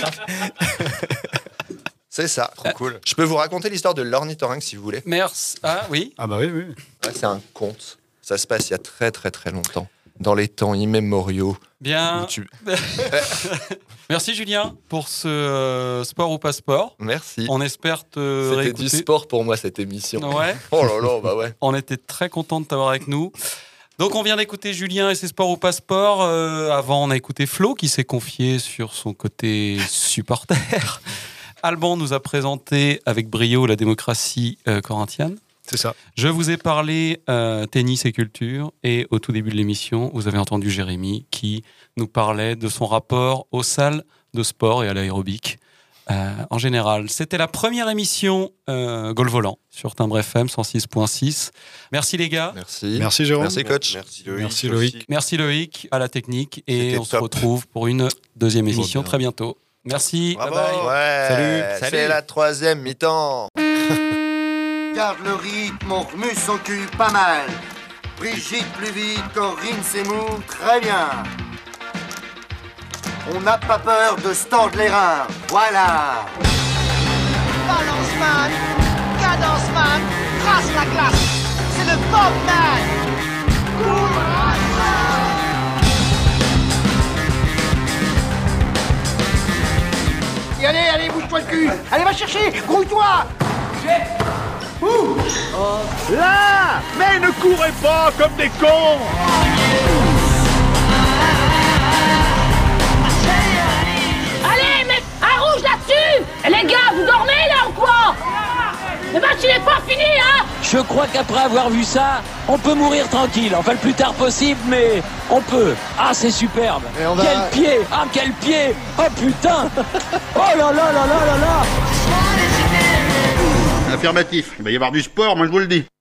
C'est ça. Trop cool. Je peux vous raconter l'histoire de l'ornithorynque si vous voulez. Merci. Ah oui. Ah bah oui. Ouais, c'est un conte. Ça se passe il y a très très très longtemps. Dans les temps immémoriaux. Bien. Merci Julien pour ce sport ou pas sport. Merci. On espère te C'était réécouter. du sport pour moi cette émission. Ouais. Oh là là, bah ouais. On était très contents de t'avoir avec nous. Donc on vient d'écouter Julien et ses sports ou pas sport. Avant on a écouté Flo qui s'est confié sur son côté supporter. Alban nous a présenté avec brio la démocratie corinthienne. C'est ça. Je vous ai parlé tennis et culture et au tout début de l'émission, vous avez entendu Jérémy qui nous parlait de son rapport aux salles de sport et à l'aérobic. en général. C'était la première émission Gol Volant sur Timbre FM 106.6. Merci les gars. Merci Jérôme. Merci coach. Merci Loïc. Merci Loïc à la technique et C'était on se top. retrouve pour une deuxième émission très bientôt. Merci. Bravo. Bye bye. Ouais. Salut. C'est la 3e mi-temps. Garde le rythme, on remue son cul pas mal. Brigitte plus vite, Corinne s'émoue très bien. On n'a pas peur de se tordre les reins, voilà. Balance man, cadence man, trace la glace, c'est le Bob man. Et allez, bouge-toi le cul. Allez, va chercher, grouille-toi. Là! Mais ne courez pas comme des cons! Allez, mets un rouge là-dessus! Et les gars, vous dormez là ou quoi? Le match il est pas fini, hein? Je crois qu'après avoir vu ça, on peut mourir tranquille. Enfin, le plus tard possible, mais on peut. Ah, c'est superbe. Quel pied! Ah, quel pied! Oh putain! Oh là là là là là là! Affirmatif. Il va y avoir du sport, moi je vous le dis.